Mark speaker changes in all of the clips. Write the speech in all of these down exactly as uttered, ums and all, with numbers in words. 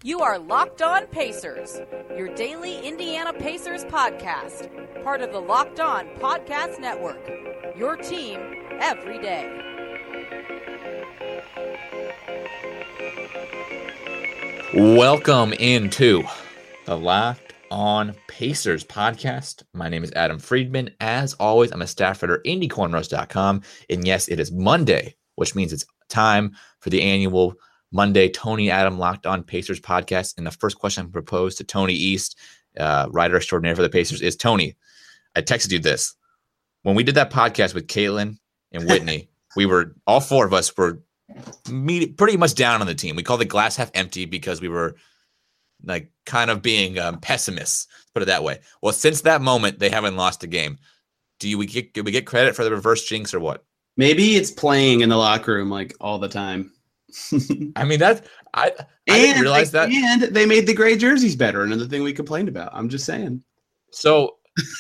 Speaker 1: You are Locked On Pacers, your daily Indiana Pacers podcast, part of the Locked On Podcast Network, your team every day.
Speaker 2: Welcome into the Locked On Pacers podcast. My name is Adam Friedman. As always, I'm a staff writer at Indy Cornrows dot com. And yes, it is Monday, which means it's time for the annual Monday Tony Adam Locked On Pacers podcast. And the first question I propose to Tony East, uh, writer extraordinaire for the Pacers, is Tony, I texted you this. When we did that podcast with Caitlin and Whitney, we were, all four of us were meet, pretty much down on the team. We called the glass half empty because we were like kind of being um, pessimists, put it that way. Well, since that moment, they haven't lost a game. Do you we get, do we get credit for the reverse jinx or what?
Speaker 3: Maybe it's playing in the locker room like all the time.
Speaker 2: I mean, that I, I didn't realize
Speaker 3: they,
Speaker 2: that.
Speaker 3: And they made the gray jerseys better. Another thing we complained about. I'm just saying.
Speaker 2: So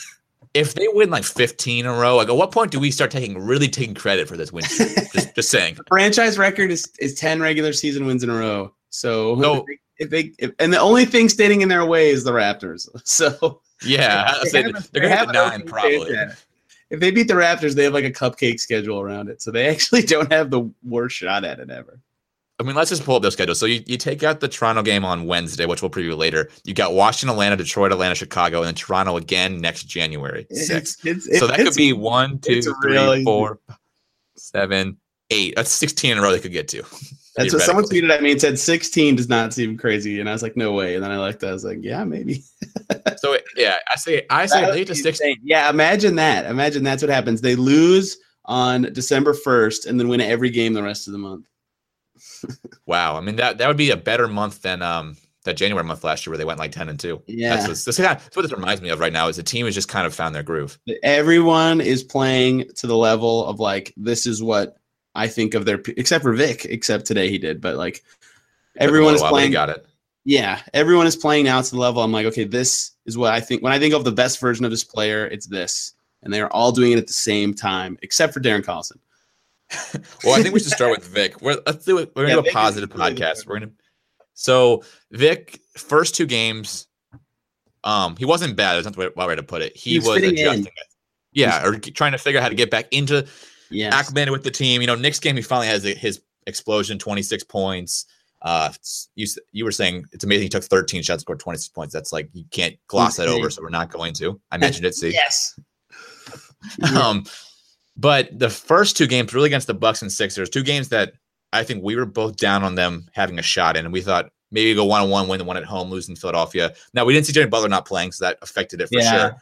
Speaker 2: if they win like fifteen in a row, like at what point do we start taking really taking credit for this win? just, just saying.
Speaker 3: The franchise record is, is ten regular season wins in a row. So
Speaker 2: no.
Speaker 3: if they, if they if, and the only thing standing in their way is the Raptors. So
Speaker 2: yeah,
Speaker 3: they
Speaker 2: say
Speaker 3: have,
Speaker 2: they're going to have nine probably.
Speaker 3: If they beat the Raptors, they have like a cupcake schedule around it. So they actually don't have the worst shot at it ever.
Speaker 2: I mean, let's just pull up their schedule. So you, you take out the Toronto game on Wednesday, which we'll preview later. You got Washington, Atlanta, Detroit, Atlanta, Chicago, and then Toronto again next January sixth. It's, it's, so that could be one, two, three, really four, seven, eight. That's sixteen in a row they could get to.
Speaker 3: That's what someone tweeted at me and said sixteen does not seem crazy. And I was like, no way. And then I looked, I was like, yeah, maybe.
Speaker 2: So yeah, I say I say late to sixteen.
Speaker 3: Yeah, imagine that. Imagine that's what happens. They lose on December first and then win every game the rest of the month.
Speaker 2: Wow, I mean that that would be a better month than um that January month last year where they went like ten and two.
Speaker 3: Yeah,
Speaker 2: that's, what's, that's, that's what this reminds me of right now. Is the team has just kind of found their groove.
Speaker 3: Everyone is playing to the level of like this is what I think of their except for Vic. Except today he did, but like everyone is
Speaker 2: while,
Speaker 3: playing.
Speaker 2: Got it.
Speaker 3: Yeah, everyone is playing now to the level. I'm like, okay, this is what I think. When I think of the best version of this player, it's this, and they are all doing it at the same time, except for Darren Collison.
Speaker 2: Well, I think we should start with Vic. We're, let's do it. We're gonna yeah, do a Vic positive podcast. We're gonna. So Vic, first two games, um, he wasn't bad. That's not the right way to put it. He, he was, was adjusting it. Yeah, or trying to figure out how to get back into yes. acclimated with the team. You know, next game he finally has his explosion, twenty-six points. Uh, you you were saying it's amazing he took thirteen shots, scored twenty-six points. That's like you can't gloss that over. So we're not going to. I mentioned it. See,
Speaker 3: yes.
Speaker 2: um. But the first two games, really against the Bucks and Sixers, two games that I think we were both down on them having a shot in, and we thought maybe go one-on-one, win the one at home, lose in Philadelphia. Now, we didn't see Jimmy Butler not playing, so that affected it for yeah. sure.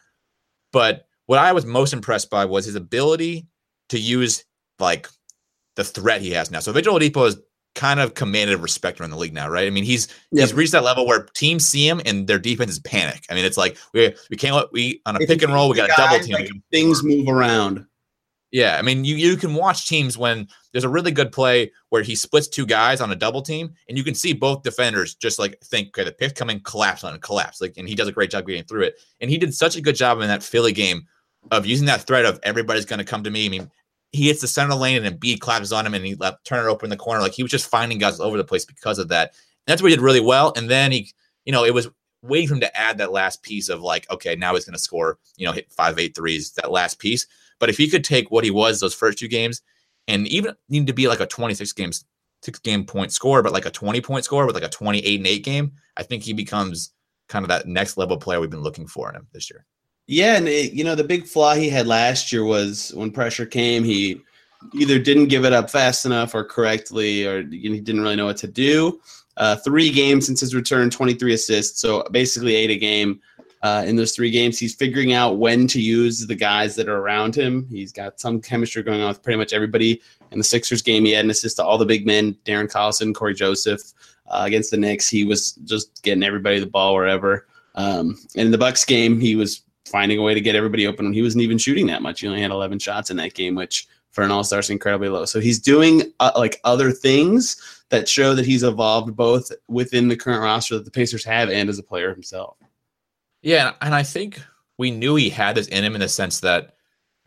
Speaker 2: But what I was most impressed by was his ability to use, like, the threat he has now. So Victor Oladipo is kind of commanded respect around the league now, right? I mean, he's yep. he's reached that level where teams see him and their defense is panic. I mean, it's like we we can't let we on a if pick and roll, we got a double team.
Speaker 3: Like, things move around.
Speaker 2: Yeah, I mean, you, you can watch teams when there's a really good play where he splits two guys on a double team, and you can see both defenders just like think, okay, the pick's coming, collapse on it, collapse. Like, and he does a great job getting through it. And he did such a good job in that Philly game of using that threat of everybody's going to come to me. I mean, he hits the center of the lane and Embiid collapses on him, and he left turn it open in the corner. Like he was just finding guys all over the place because of that. And that's what he did really well. And then he, you know, it was waiting for him to add that last piece of like, okay, now he's going to score, you know, hit five, eight threes, that last piece. But if he could take what he was those first two games and even need to be like a twenty-six games, six game point score, but like a twenty point score with like a twenty-eight and eight game, I think he becomes kind of that next level player we've been looking for in him this year.
Speaker 3: Yeah. And it, you know, the big flaw he had last year was when pressure came, he either didn't give it up fast enough or correctly, or he didn't really know what to do. Uh, three games since his return, twenty-three assists. So basically eight a game. Uh, in those three games, he's figuring out when to use the guys that are around him. He's got some chemistry going on with pretty much everybody. In the Sixers game, he had an assist to all the big men, Darren Collison, Corey Joseph. Uh, against the Knicks, he was just getting everybody the ball wherever. Um, and in the Bucks game, he was finding a way to get everybody open when he wasn't even shooting that much. He only had eleven shots in that game, which for an all-star is incredibly low. So he's doing uh, like other things that show that he's evolved both within the current roster that the Pacers have and as a player himself.
Speaker 2: Yeah, and I think we knew he had this in him in the sense that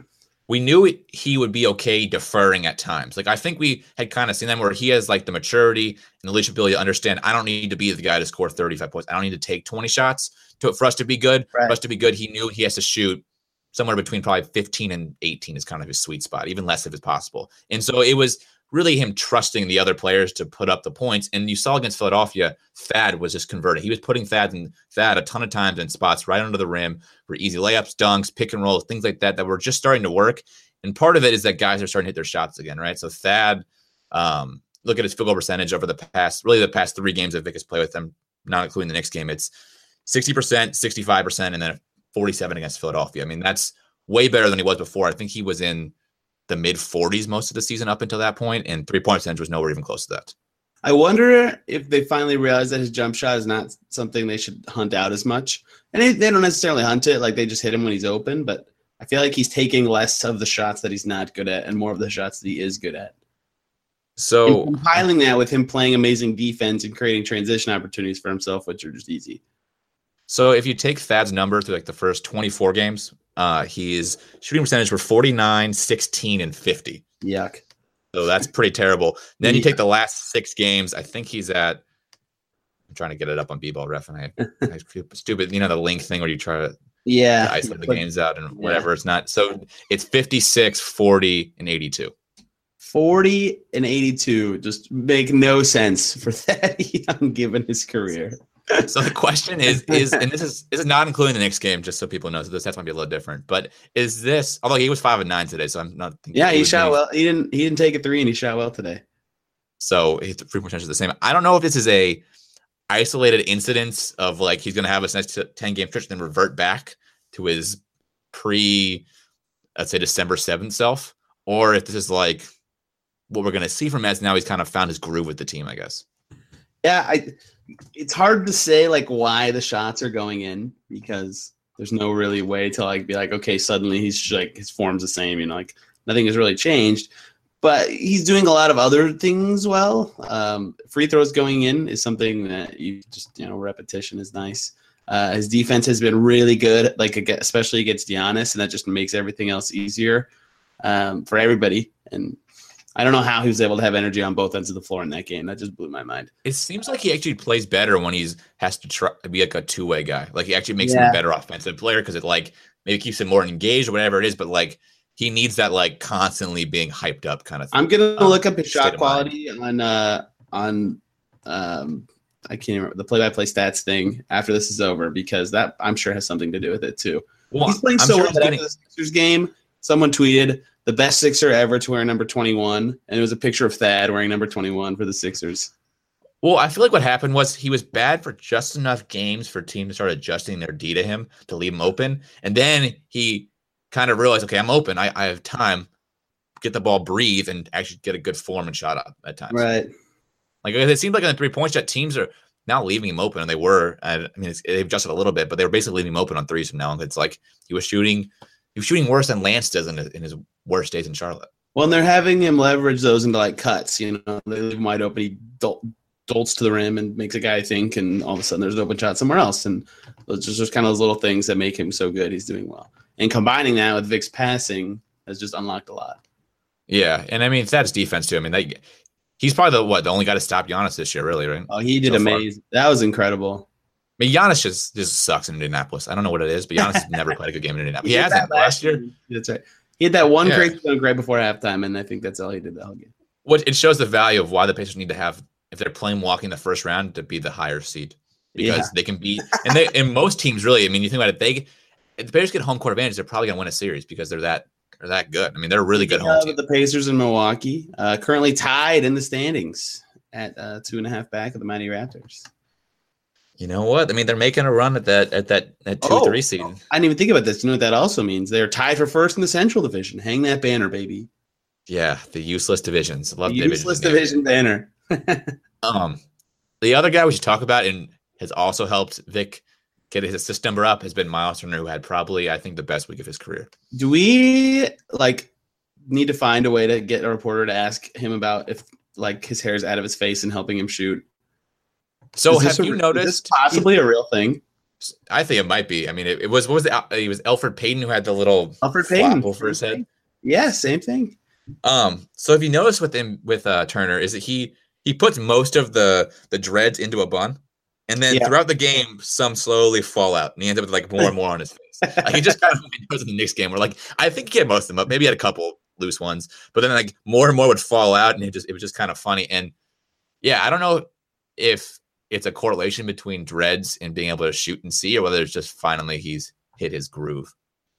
Speaker 2: we knew he would be okay deferring at times. Like I think we had kind of seen them where he has like the maturity and the leadership ability to understand I don't need to be the guy to score thirty-five points. I don't need to take twenty shots to for us to be good.
Speaker 3: Right.
Speaker 2: For us to be good, he knew he has to shoot somewhere between probably fifteen and eighteen is kind of his sweet spot, even less if it's possible. And so it was really him trusting the other players to put up the points. And you saw against Philadelphia, Thad was just converted. He was putting Thad and Thad a ton of times in spots right under the rim for easy layups, dunks, pick and rolls, things like that, that were just starting to work. And part of it is that guys are starting to hit their shots again, right? So Thad, um, look at his field goal percentage over the past, really the past three games that Vic has played with them, not including the next game. It's sixty percent, sixty-five percent, and then forty-seven against Philadelphia. I mean, that's way better than he was before. I think he was in the mid forties most of the season up until that point, and three-point percentage was nowhere even close to that.
Speaker 3: I wonder if they finally realize that his jump shot is not something they should hunt out as much. And they, they don't necessarily hunt it, like they just hit him when he's open, but I feel like he's taking less of the shots that he's not good at and more of the shots that he is good at.
Speaker 2: So
Speaker 3: and compiling that with him playing amazing defense and creating transition opportunities for himself, which are just easy.
Speaker 2: So if you take Thad's number through like the first twenty-four games, uh, his shooting percentage were forty-nine, sixteen, and fifty.
Speaker 3: Yuck.
Speaker 2: So that's pretty terrible. Then you take the last six games. I think he's at. I'm trying to get it up on B-Ball Ref, and I, I feel stupid. You know the link thing where you try to,
Speaker 3: yeah
Speaker 2: to isolate the games out and whatever. Yeah. It's not. So it's fifty-six, forty, and eighty-two.
Speaker 3: forty and eighty-two just make no sense for that young given his career.
Speaker 2: So the question is, is and this is this is not including the next game, just so people know. So this stats might be a little different. But is this? Although he was five and nine today, so I'm not.
Speaker 3: Yeah, he shot well. He didn't. He didn't take a three, and he shot well today.
Speaker 2: So his free percentage is the same. I don't know if this is a isolated incidence of like he's going to have this next ten game stretch, then revert back to his pre, let's say December seventh self, or if this is like what we're going to see from as now he's kind of found his groove with the team, I guess.
Speaker 3: Yeah, I. It's hard to say like why the shots are going in because there's no really way to like be like, okay, suddenly he's like his form's the same, you know, like nothing has really changed, but he's doing a lot of other things well. Um, free throws going in is something that you just, you know, repetition is nice. Uh, his defense has been really good, like especially against Giannis, and that just makes everything else easier um, for everybody. And I don't know how he was able to have energy on both ends of the floor in that game. That just blew my mind.
Speaker 2: It seems like he actually plays better when he's has to try to be like a two way guy. Like he actually makes
Speaker 3: yeah.
Speaker 2: him a better offensive player because it like maybe keeps him more engaged or whatever it is. But like he needs that like constantly being hyped up kind of thing.
Speaker 3: I'm gonna
Speaker 2: um,
Speaker 3: look up his shot quality on uh on um I can't remember the play by play stats thing after this is over because that I'm sure has something to do with it too. Well, he's playing I'm so sure well that getting... after the Sixers game, someone tweeted the best Sixer ever to wear number twenty-one, and it was a picture of Thad wearing number twenty-one for the Sixers.
Speaker 2: Well, I feel like what happened was he was bad for just enough games for teams to start adjusting their D to him to leave him open, and then he kind of realized, okay, I'm open, I, I have time, get the ball, breathe, and actually get a good form and shot up at times.
Speaker 3: Right.
Speaker 2: Like it seems like in the three point shot, teams are now leaving him open, and they were. I mean, it's, they've adjusted a little bit, but they were basically leaving him open on threes from now on. It's like he was shooting. He was shooting worse than Lance does in his, in his worst days in Charlotte.
Speaker 3: Well, and they're having him leverage those into like cuts. You know, they leave him wide open. He dol- dolts to the rim and makes a guy think, and all of a sudden there's an open shot somewhere else. And those just, just kind of those little things that make him so good. He's doing well. And combining that with Vic's passing has just unlocked a lot.
Speaker 2: Yeah, and I mean that's defense too. I mean, they, he's probably the what the only guy to stop Giannis this year, really, right?
Speaker 3: Oh, he did so amazing. Far. That was incredible.
Speaker 2: I mean, Giannis just, just sucks in Indianapolis. I don't know what it is, but Giannis has never played a good game in Indianapolis. He, he hasn't last year. year.
Speaker 3: That's right. He had that one yeah. great zone right before halftime, and I think that's all he did the whole game.
Speaker 2: What it shows the value of why the Pacers need to have, if they're playing walking the first round, to be the higher seed because yeah. they can beat. And they and most teams really. I mean, you think about it, they if the Pacers get home court advantage, they're probably going to win a series because they're that they're that good. I mean, they're a really good home team.
Speaker 3: The Pacers in Milwaukee, uh, currently tied in the standings at uh, two and a half back of the Mighty Raptors.
Speaker 2: You know what? I mean, they're making a run at that at that at two
Speaker 3: oh,
Speaker 2: three seed.
Speaker 3: I didn't even think about this. You know what that also means? They're tied for first in the Central Division. Hang that banner, baby.
Speaker 2: Yeah, the useless divisions. Love
Speaker 3: the useless division banner.
Speaker 2: um, the other guy we should talk about and has also helped Vic get his assist number up has been Miles Turner, who had probably I think the best week of his career.
Speaker 3: Do we like need to find a way to get a reporter to ask him about if like his hair is out of his face and helping him shoot?
Speaker 2: So have
Speaker 3: a,
Speaker 2: you noticed
Speaker 3: is this possibly he, a real thing?
Speaker 2: I think it might be. I mean, it, it was what was it? It was Elfrid Payton who had the little
Speaker 3: Elfrid Payton
Speaker 2: over his head.
Speaker 3: Yeah, same thing.
Speaker 2: Um, so if you notice with him with uh, Turner is that he he puts most of the the dreads into a bun, and then
Speaker 3: Yeah.
Speaker 2: throughout the game, some slowly fall out, and he ends up with like more and more on his face. Like he just kind of does in the Knicks game, where like I think he had most of them up, maybe he had a couple loose ones, but then like more and more would fall out, and it just it was just kind of funny. And yeah, I don't know if it's a correlation between dreads and being able to shoot and see, or whether it's just finally he's hit his groove.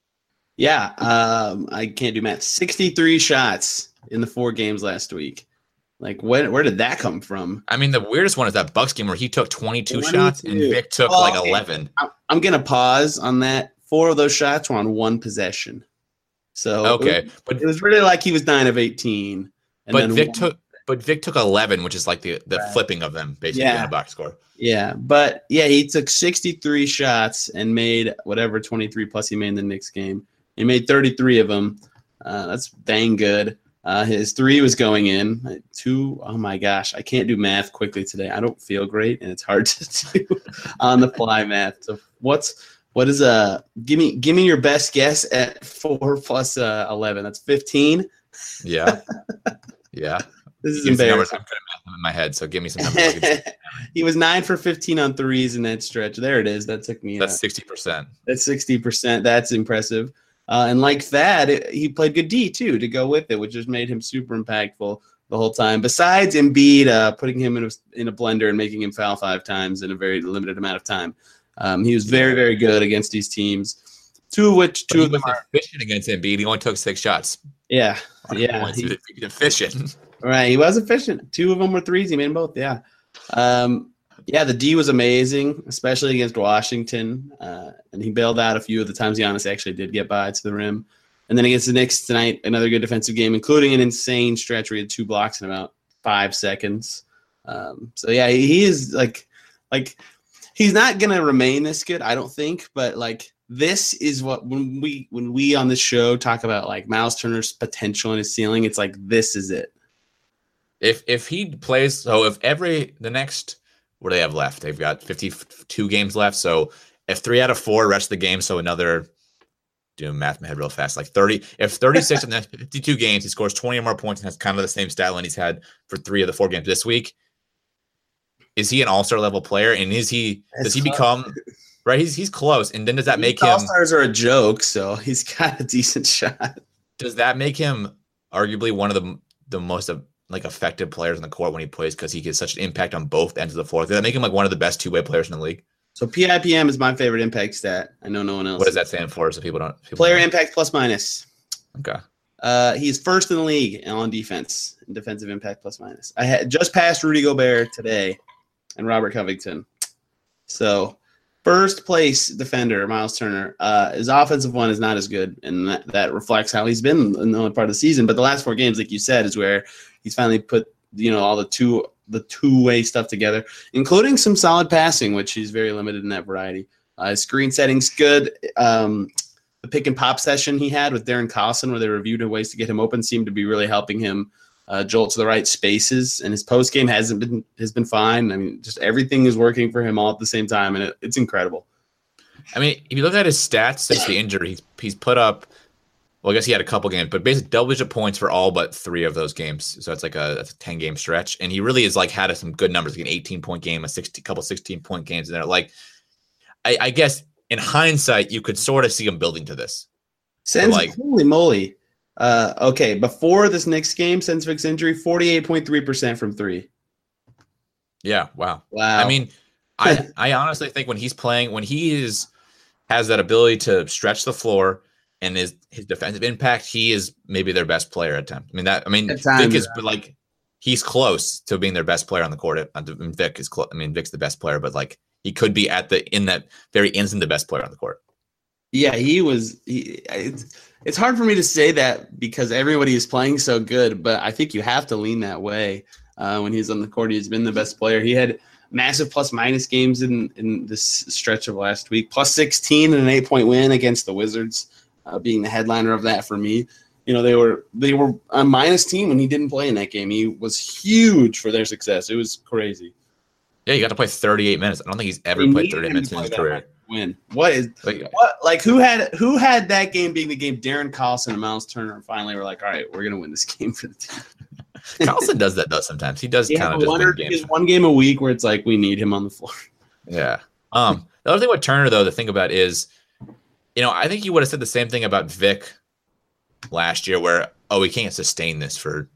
Speaker 3: Yeah, um, I can't do math. sixty-three shots in the four games last week. Like, where, where did that come from?
Speaker 2: I mean, the weirdest one is that Bucks game where he took twenty-two,
Speaker 3: twenty-two.
Speaker 2: shots and Vic took
Speaker 3: Oh,
Speaker 2: like
Speaker 3: okay.
Speaker 2: eleven.
Speaker 3: I'm going to pause on that. Four of those shots were on one possession. So
Speaker 2: Okay,
Speaker 3: it was,
Speaker 2: but
Speaker 3: it was really like he was nine of eighteen. And
Speaker 2: but
Speaker 3: then
Speaker 2: Vic
Speaker 3: one-
Speaker 2: took but Vic took eleven, which is like the the
Speaker 3: Right.
Speaker 2: flipping of them basically
Speaker 3: Yeah.
Speaker 2: in a box score.
Speaker 3: Yeah, but yeah, he took sixty-three shots and made whatever twenty-three plus he made in the Knicks game. He made thirty-three of them. Uh, that's dang good. Uh, his three was going in. Two, oh my gosh, I can't do math quickly today. I don't feel great, and it's hard to do on the fly math. So what's what is uh give me give me your best guess at four plus uh, eleven? That's fifteen.
Speaker 2: Yeah, yeah.
Speaker 3: This is
Speaker 2: Give me some numbers.
Speaker 3: embarrassing.
Speaker 2: I'm trying to math them in my head, so give me some numbers. I'll give you-
Speaker 3: He was nine for fifteen on threes in that stretch. There it is. That took me.
Speaker 2: That's
Speaker 3: uh,
Speaker 2: sixty percent.
Speaker 3: That's sixty percent. That's impressive. Uh, and like that, it, he played good D too to go with it, which just made him super impactful the whole time. Besides Embiid uh, putting him in a, in a blender and making him foul five times in a very limited amount of time, um, he was very, very good against these teams. Two of which, two
Speaker 2: Two
Speaker 3: of them are,
Speaker 2: efficient against Embiid. He only took six shots.
Speaker 3: yeah,
Speaker 2: on
Speaker 3: yeah,
Speaker 2: points.
Speaker 3: he-
Speaker 2: He was efficient.
Speaker 3: right. He was efficient. Two of them were threes. He made them both. Yeah. Um, yeah, the D was amazing, especially against Washington. Uh, and he bailed out a few of the times Giannis actually did get by to the rim. And then against the Knicks tonight, another good defensive game, including an insane stretch where he had two blocks in about five seconds. Um, so yeah, he, he is like, like he's not gonna remain this good, I don't think. But like this is what when we when we on this show talk about like Miles Turner's potential and his ceiling, it's like this is it.
Speaker 2: If if he plays, so if every the next what do they have left? They've got fifty-two games left. So if three out of four rest of the game, so another doing math in my head real fast, like thirty. If thirty-six in the next fifty-two games, he scores twenty or more points and has kind of the same stat line he's had for three of the four games this week. Is he an all-star level player? And is he does he become right? He's he's close. And then does that make him
Speaker 3: All-Stars are a joke, so he's got a decent shot.
Speaker 2: does that make him arguably one of the the most of like effective players on the court when he plays because he gets such an impact on both ends of the floor? Does that make him like one of the best two-way players in the league?
Speaker 3: So P I P M is my favorite impact stat. I know no one else.
Speaker 2: What does that stand for? So people don't. People
Speaker 3: Player
Speaker 2: don't.
Speaker 3: impact plus minus.
Speaker 2: Okay.
Speaker 3: Uh, he's first in the league on defense, in defensive impact plus minus. I had just passed Rudy Gobert today and Robert Covington. So first place defender, Miles Turner. Uh, his offensive one is not as good, and that, that reflects how he's been in the only part of the season. But the last four games, like you said, is where he's finally put you know all the two the two way stuff together, including some solid passing, which he's very limited in that variety. Uh, his screen setting's good. Um, the pick and pop session he had with Darren Collison, where they reviewed ways to get him open, seemed to be really helping him uh, jolt to the right spaces. And his post game hasn't been has been fine. I mean, just everything is working for him all at the same time, and it, it's incredible.
Speaker 2: I mean, if you look at his stats since the injury, he's he's put up. Well, I guess he had a couple games, but basically double-digit points for all but three of those games. So it's like a, a ten-game stretch, and he really is like had some good numbers, like an eighteen-point game, a sixty, couple sixteen-point games in there. Like, I, I guess in hindsight, you could sort of see him building to this.
Speaker 3: Since
Speaker 2: like-
Speaker 3: holy moly. Uh, okay, before this next game, since Vic's injury, forty-eight point three percent from three.
Speaker 2: Yeah, wow.
Speaker 3: Wow.
Speaker 2: I mean, I I honestly think when he's playing, when he is has that ability to stretch the floor and his his defensive impact, he is maybe their best player at times. I mean that. I mean,
Speaker 3: At times,
Speaker 2: Vic is
Speaker 3: yeah.
Speaker 2: like he's close to being their best player on the court. I mean, Vic is close. I mean, Vic's the best player, but like he could be at the in that very instant the best player on the court.
Speaker 3: Yeah, he was. He, it's, it's hard for me to say that because everybody is playing so good, but I think you have to lean that way. Uh, when he's on the court, he's been the best player. He had massive plus minus games in, in this stretch of last week, plus sixteen and an eight point win against the Wizards, uh, being the headliner of that for me. You know, they were they were a minus team when he didn't play in that game. He was huge for their success. It was crazy.
Speaker 2: Yeah, he got to play thirty-eight minutes. I don't think he's ever
Speaker 3: They
Speaker 2: played
Speaker 3: needed
Speaker 2: thirty
Speaker 3: him
Speaker 2: minutes
Speaker 3: to
Speaker 2: in
Speaker 3: play
Speaker 2: his
Speaker 3: that
Speaker 2: career.
Speaker 3: much. win. What is
Speaker 2: Like,
Speaker 3: what like who had who had that game being the game? Darren Collison and Miles Turner finally were like, all right, we're gonna win this game for the team.
Speaker 2: Carlson does that though sometimes. He does
Speaker 3: Yeah,
Speaker 2: kind of just
Speaker 3: one,
Speaker 2: win
Speaker 3: or,
Speaker 2: games.
Speaker 3: one game a week where it's like we need him on the floor.
Speaker 2: Yeah. Um. The other thing with Turner though, to think about is, you know, I think you would have said the same thing about Vic last year, where oh, he can't sustain this for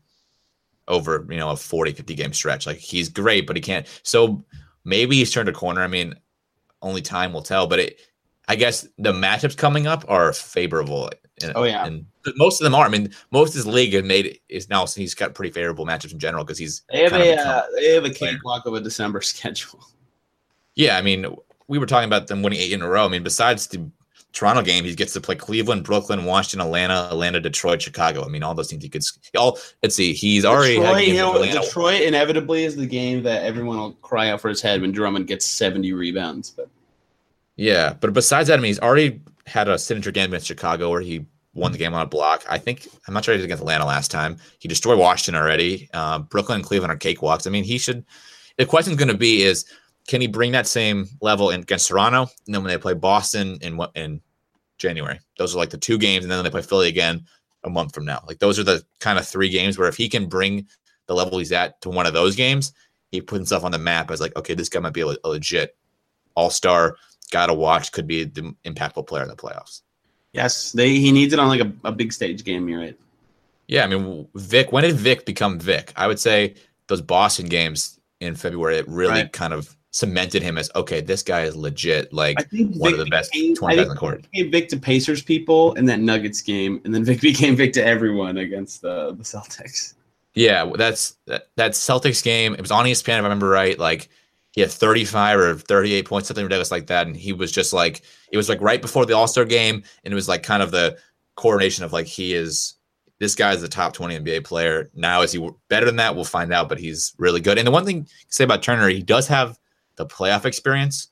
Speaker 2: over, you know, a forty, fifty game stretch. Like he's great, but he can't. So maybe he's turned a corner. I mean, only time will tell. But it, I guess the matchups coming up are favorable. And,
Speaker 3: Oh, yeah.
Speaker 2: and most of them are. I mean, most of his league has made is now he's got pretty favorable matchups in general because he's
Speaker 3: They have
Speaker 2: kind
Speaker 3: a
Speaker 2: of become
Speaker 3: uh, they have a
Speaker 2: player.
Speaker 3: cakewalk of a December schedule.
Speaker 2: Yeah, I mean, we were talking about them winning eight in a row. I mean, besides the Toronto game, he gets to play Cleveland, Brooklyn, Washington, Atlanta, Atlanta, Detroit, Chicago. I mean, all those teams he could. All let's see, he's already
Speaker 3: Detroit,
Speaker 2: had games
Speaker 3: he'll-
Speaker 2: with Atlanta.
Speaker 3: Detroit inevitably is the game that everyone will cry out for his head when Drummond gets seventy rebounds. But
Speaker 2: Yeah, but besides that, I mean, he's already had a signature game against Chicago where he won the game on a block. I think I'm not sure he did against Atlanta last time. He destroyed Washington already. Uh, Brooklyn and Cleveland are cakewalks. I mean, he should. The question's going to be is can he bring that same level in, against Toronto? And then when they play Boston in what in January, those are like the two games, and then they play Philly again a month from now. Like those are the kind of three games where if he can bring the level he's at to one of those games, he puts himself on the map as like, okay, this guy might be a, a legit all-star. Got to watch. Could be the impactful player in the playoffs.
Speaker 3: yes, they he needs it on like a, a big stage game. You're right.
Speaker 2: Yeah, I mean, Vic. When did Vic become Vic? I would say those Boston games in February, it really
Speaker 3: Right.
Speaker 2: kind of cemented him as okay. This guy is legit. Like
Speaker 3: I think
Speaker 2: one
Speaker 3: Vic
Speaker 2: of the best
Speaker 3: became-
Speaker 2: twenty
Speaker 3: I
Speaker 2: guys
Speaker 3: think
Speaker 2: on the court.
Speaker 3: Vic became Vic to Pacers people in that Nuggets game, and then Vic became Vic to everyone against the the Celtics.
Speaker 2: Yeah, that's that, that Celtics game. It was on E S P N if I remember right. Like he had thirty-five or thirty-eight points, something ridiculous like that, and he was just like it was like right before the All-Star game, and it was like kind of the coordination of like he is this guy is the top twenty N B A player. Now is he better than that? We'll find out, but he's really good. And the one thing to say about Turner, he does have the playoff experience.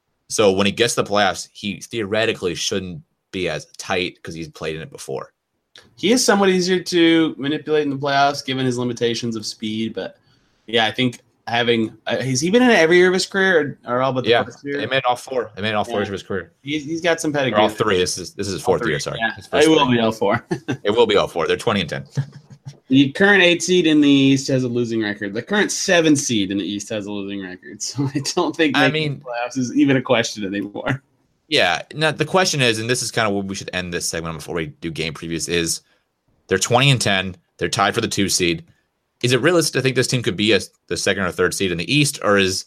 Speaker 2: So when he gets to the playoffs, he theoretically shouldn't be as tight because he's played in it before.
Speaker 3: He is somewhat easier to manipulate in the playoffs, given his limitations of speed. But yeah, I think having uh, has he been in it every year of his career, or, or all but the
Speaker 2: Yeah,
Speaker 3: first year?
Speaker 2: they made all four. They made all four
Speaker 3: Yeah.
Speaker 2: years of his career.
Speaker 3: He's, he's got some
Speaker 2: Or
Speaker 3: pedigree.
Speaker 2: all three. This is this is his
Speaker 3: All
Speaker 2: fourth
Speaker 3: three,
Speaker 2: year. Sorry,
Speaker 3: yeah.
Speaker 2: His first
Speaker 3: It will
Speaker 2: three.
Speaker 3: be all four.
Speaker 2: It will be all four. They're twenty and ten.
Speaker 3: The current eight seed in the East has a losing record. The current seven seed in the East has a losing record. So I don't think
Speaker 2: I
Speaker 3: making
Speaker 2: mean-
Speaker 3: the playoffs is even a question anymore.
Speaker 2: Yeah. Now the question is, and this is kind of what we should end this segment before we do game previews. Is they're twenty and ten. They're tied for the two seed. Is it realistic to think this team could be a, the second or third seed in the East, or is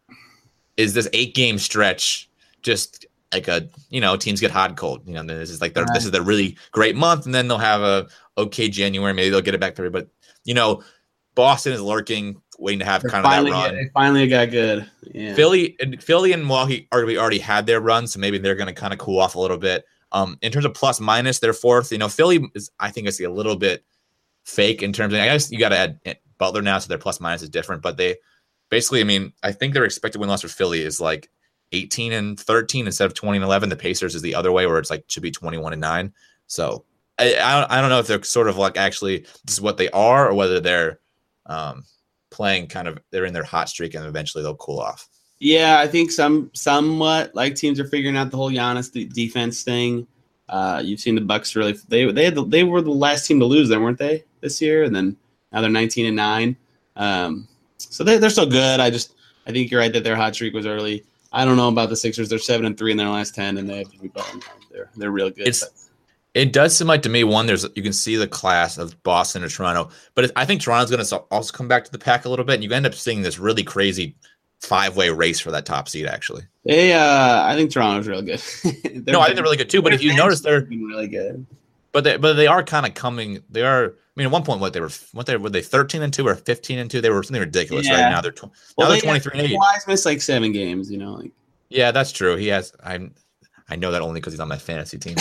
Speaker 2: is this eight game stretch just like a you know teams get hot and cold? You know, this is like their, this is the really great month, and then they'll have a okay January. Maybe they'll get it back to everybody. But you know, Boston is lurking, waiting to have
Speaker 3: They're
Speaker 2: kind of that
Speaker 3: finally,
Speaker 2: run.
Speaker 3: they finally got good. Yeah.
Speaker 2: Philly and Philly and Milwaukee arguably already had their run, so maybe they're going to kind of cool off a little bit. Um, in terms of plus minus, they're fourth. You know, Philly is I think it's a little bit fake in terms of I guess you got to add Butler now, so their plus minus is different. But they basically, I mean, I think their expected win loss for Philly is like eighteen and thirteen instead of twenty and eleven. The Pacers is the other way, where it's like should be twenty-one and nine. So I I don't, I don't know if they're sort of like actually this is what they are, or whether they're um, playing kind of they're in their hot streak and eventually they'll cool off.
Speaker 3: Yeah, I think some somewhat like teams are figuring out the whole Giannis de- defense thing. Uh, you've seen the Bucks really they they had the, they were the last team to lose them, weren't they, this year? And then now they're nineteen and nine. Um, so they they're still good. I just I think you're right that their hot streak was early. I don't know about the Sixers. They're seven and three in their last ten, and they have Jimmy Butler. They're they're real good.
Speaker 2: It's
Speaker 3: but-
Speaker 2: it does seem like to me one there's you can see the class of Boston or Toronto, but it, I think Toronto's going to also come back to the pack a little bit, and you end up seeing this really crazy five way race for that top seed. Actually,
Speaker 3: They, uh, I think Toronto's real good.
Speaker 2: no, I think they're really good too. But if you notice, they're
Speaker 3: been really good.
Speaker 2: but they but they are kind of coming. They are. I mean, at one point, what they were, what they were they thirteen and two or fifteen and two? They were something ridiculous.
Speaker 3: Yeah.
Speaker 2: Right now, they're tw- now
Speaker 3: Well,
Speaker 2: they're
Speaker 3: they-
Speaker 2: twenty three and eight.
Speaker 3: Wise missed like seven games. You know, like.
Speaker 2: Yeah, that's true. He has. I I know that only because he's on my fantasy team.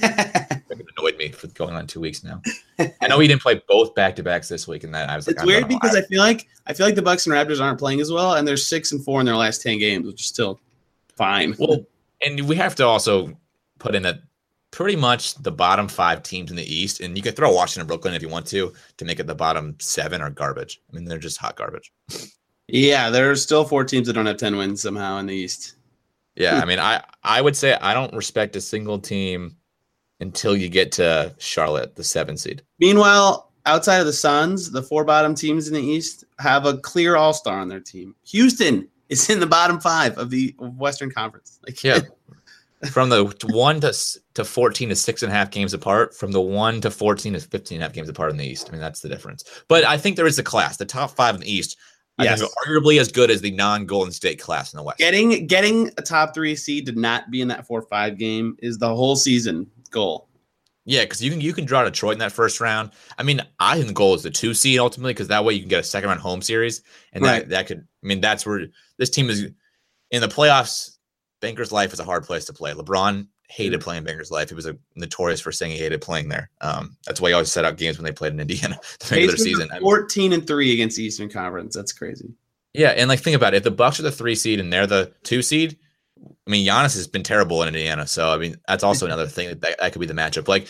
Speaker 2: It annoyed me for going on two weeks now. I know he didn't play both back to backs this week, and that I was like,
Speaker 3: It's
Speaker 2: I
Speaker 3: weird
Speaker 2: don't know.
Speaker 3: because I feel like I feel like the Bucks and Raptors aren't playing as well, and they're six and four in their last ten games, which is still fine.
Speaker 2: Well, and we have to also put in that pretty much the bottom five teams in the East, and you could throw Washington and Brooklyn if you want to, to make it the bottom seven are garbage. I mean, they're just hot garbage.
Speaker 3: Yeah, there are still four teams that don't have ten wins somehow in the East.
Speaker 2: Yeah, I mean, I I would say I don't respect a single team until you get to Charlotte, the seven seed.
Speaker 3: Meanwhile, outside of the Suns, the four bottom teams in the East have a clear all-star on their team. Houston is in the bottom five of the Western Conference. Like,
Speaker 2: yeah, from the one to to fourteen is six and a half games apart. From the one to fourteen is fifteen and a half games apart in the East. I mean, that's the difference. But I think there is a class. The top five in the East, I
Speaker 3: yes.
Speaker 2: think, are arguably as good as the non-Golden State class in the West.
Speaker 3: Getting getting a top three seed to not be in that four five game is the whole season goal.
Speaker 2: Yeah, because you can you can draw Detroit in that first round. I mean, I think the goal is the two seed ultimately, because that way you can get a second round home series, and
Speaker 3: right.
Speaker 2: that that could. I mean, that's where this team is in the playoffs. Bankers Life is a hard place to play. LeBron hated playing Bankers Life. He was a, notorious for saying he hated playing there. Um, that's why he always set out games when they played in Indiana the regular season.
Speaker 3: Fourteen and three against the Eastern Conference. That's crazy.
Speaker 2: Yeah, and like think about it. If the Bucks are the three seed and they're the two seed, I mean, Giannis has been terrible in Indiana. So I mean, that's also another thing that that, that could be the matchup. Like,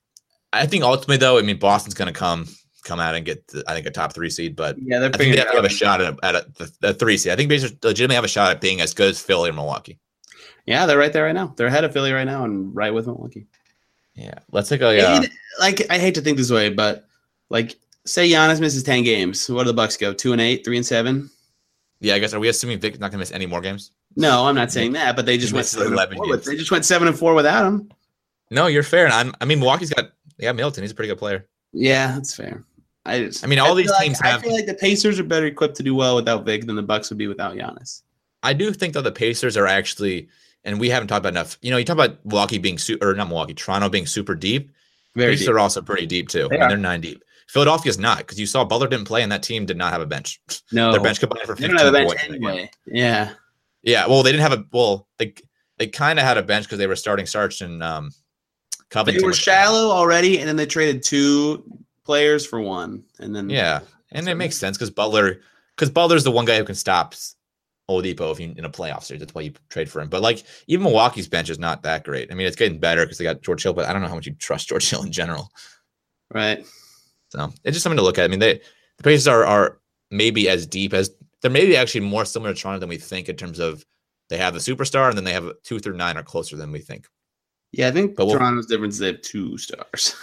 Speaker 2: I think ultimately though, I mean, Boston's going to come come out and get the, I think a top three seed, but
Speaker 3: yeah, they're
Speaker 2: I think they have, have a shot at, a, at a, the, the three seed. I think Pacers legitimately have a shot at being as good as Philly or Milwaukee.
Speaker 3: Yeah, they're right there right now. They're ahead of Philly right now and right with Milwaukee.
Speaker 2: Yeah, let's take a uh,
Speaker 3: and, like. I hate to think this way, but like, say Giannis misses ten games. What do the Bucks go? Two and eight, three and seven.
Speaker 2: Yeah, I guess are we assuming Vic's not going to miss any more games?
Speaker 3: No, I'm not saying that, but they just
Speaker 2: He
Speaker 3: went
Speaker 2: misses
Speaker 3: seven
Speaker 2: eleven
Speaker 3: and four.
Speaker 2: games.
Speaker 3: They just went seven and four without him.
Speaker 2: No, you're fair. And I'm, I mean, Milwaukee's got they got Middleton. He's a pretty good player.
Speaker 3: Yeah, that's fair. I just,
Speaker 2: I mean, all
Speaker 3: I
Speaker 2: these
Speaker 3: like,
Speaker 2: teams have.
Speaker 3: I feel like the Pacers are better equipped to do well without Vic than the Bucks would be without Giannis.
Speaker 2: I do think though the Pacers are actually, and we haven't talked about enough. You know, you talk about Milwaukee being super, or not Milwaukee, Toronto being super deep.
Speaker 3: Very
Speaker 2: Pacers
Speaker 3: deep.
Speaker 2: are also pretty deep too.
Speaker 3: They
Speaker 2: I mean,
Speaker 3: are.
Speaker 2: they're nine deep. Philadelphia's not, because you saw Butler didn't play and that team did not have a bench.
Speaker 3: No,
Speaker 2: Their bench combined for
Speaker 3: they
Speaker 2: fifteen
Speaker 3: don't have a bench
Speaker 2: points in the game.
Speaker 3: anyway. Yeah,
Speaker 2: Yeah, well, they didn't have a well. They they kind of had a bench because they were starting Sarge and um, Covington.
Speaker 3: they were
Speaker 2: was-
Speaker 3: shallow already, and then they traded two players for one, and then
Speaker 2: Yeah, and it makes sense because Butler, because Butler's the one guy who can stop Oladipo if you in a playoff series. That's why you trade for him. But like even Milwaukee's bench is not that great. I mean, it's getting better because they got George Hill, but I don't know how much you trust George Hill in general.
Speaker 3: right.
Speaker 2: So it's just something to look at. I mean, they the Pacers are are maybe as deep as they're maybe actually more similar to Toronto than we think in terms of they have the superstar and then they have two through nine are closer than we think.
Speaker 3: Yeah, I think
Speaker 2: But we'll-
Speaker 3: Toronto's difference is they have two stars.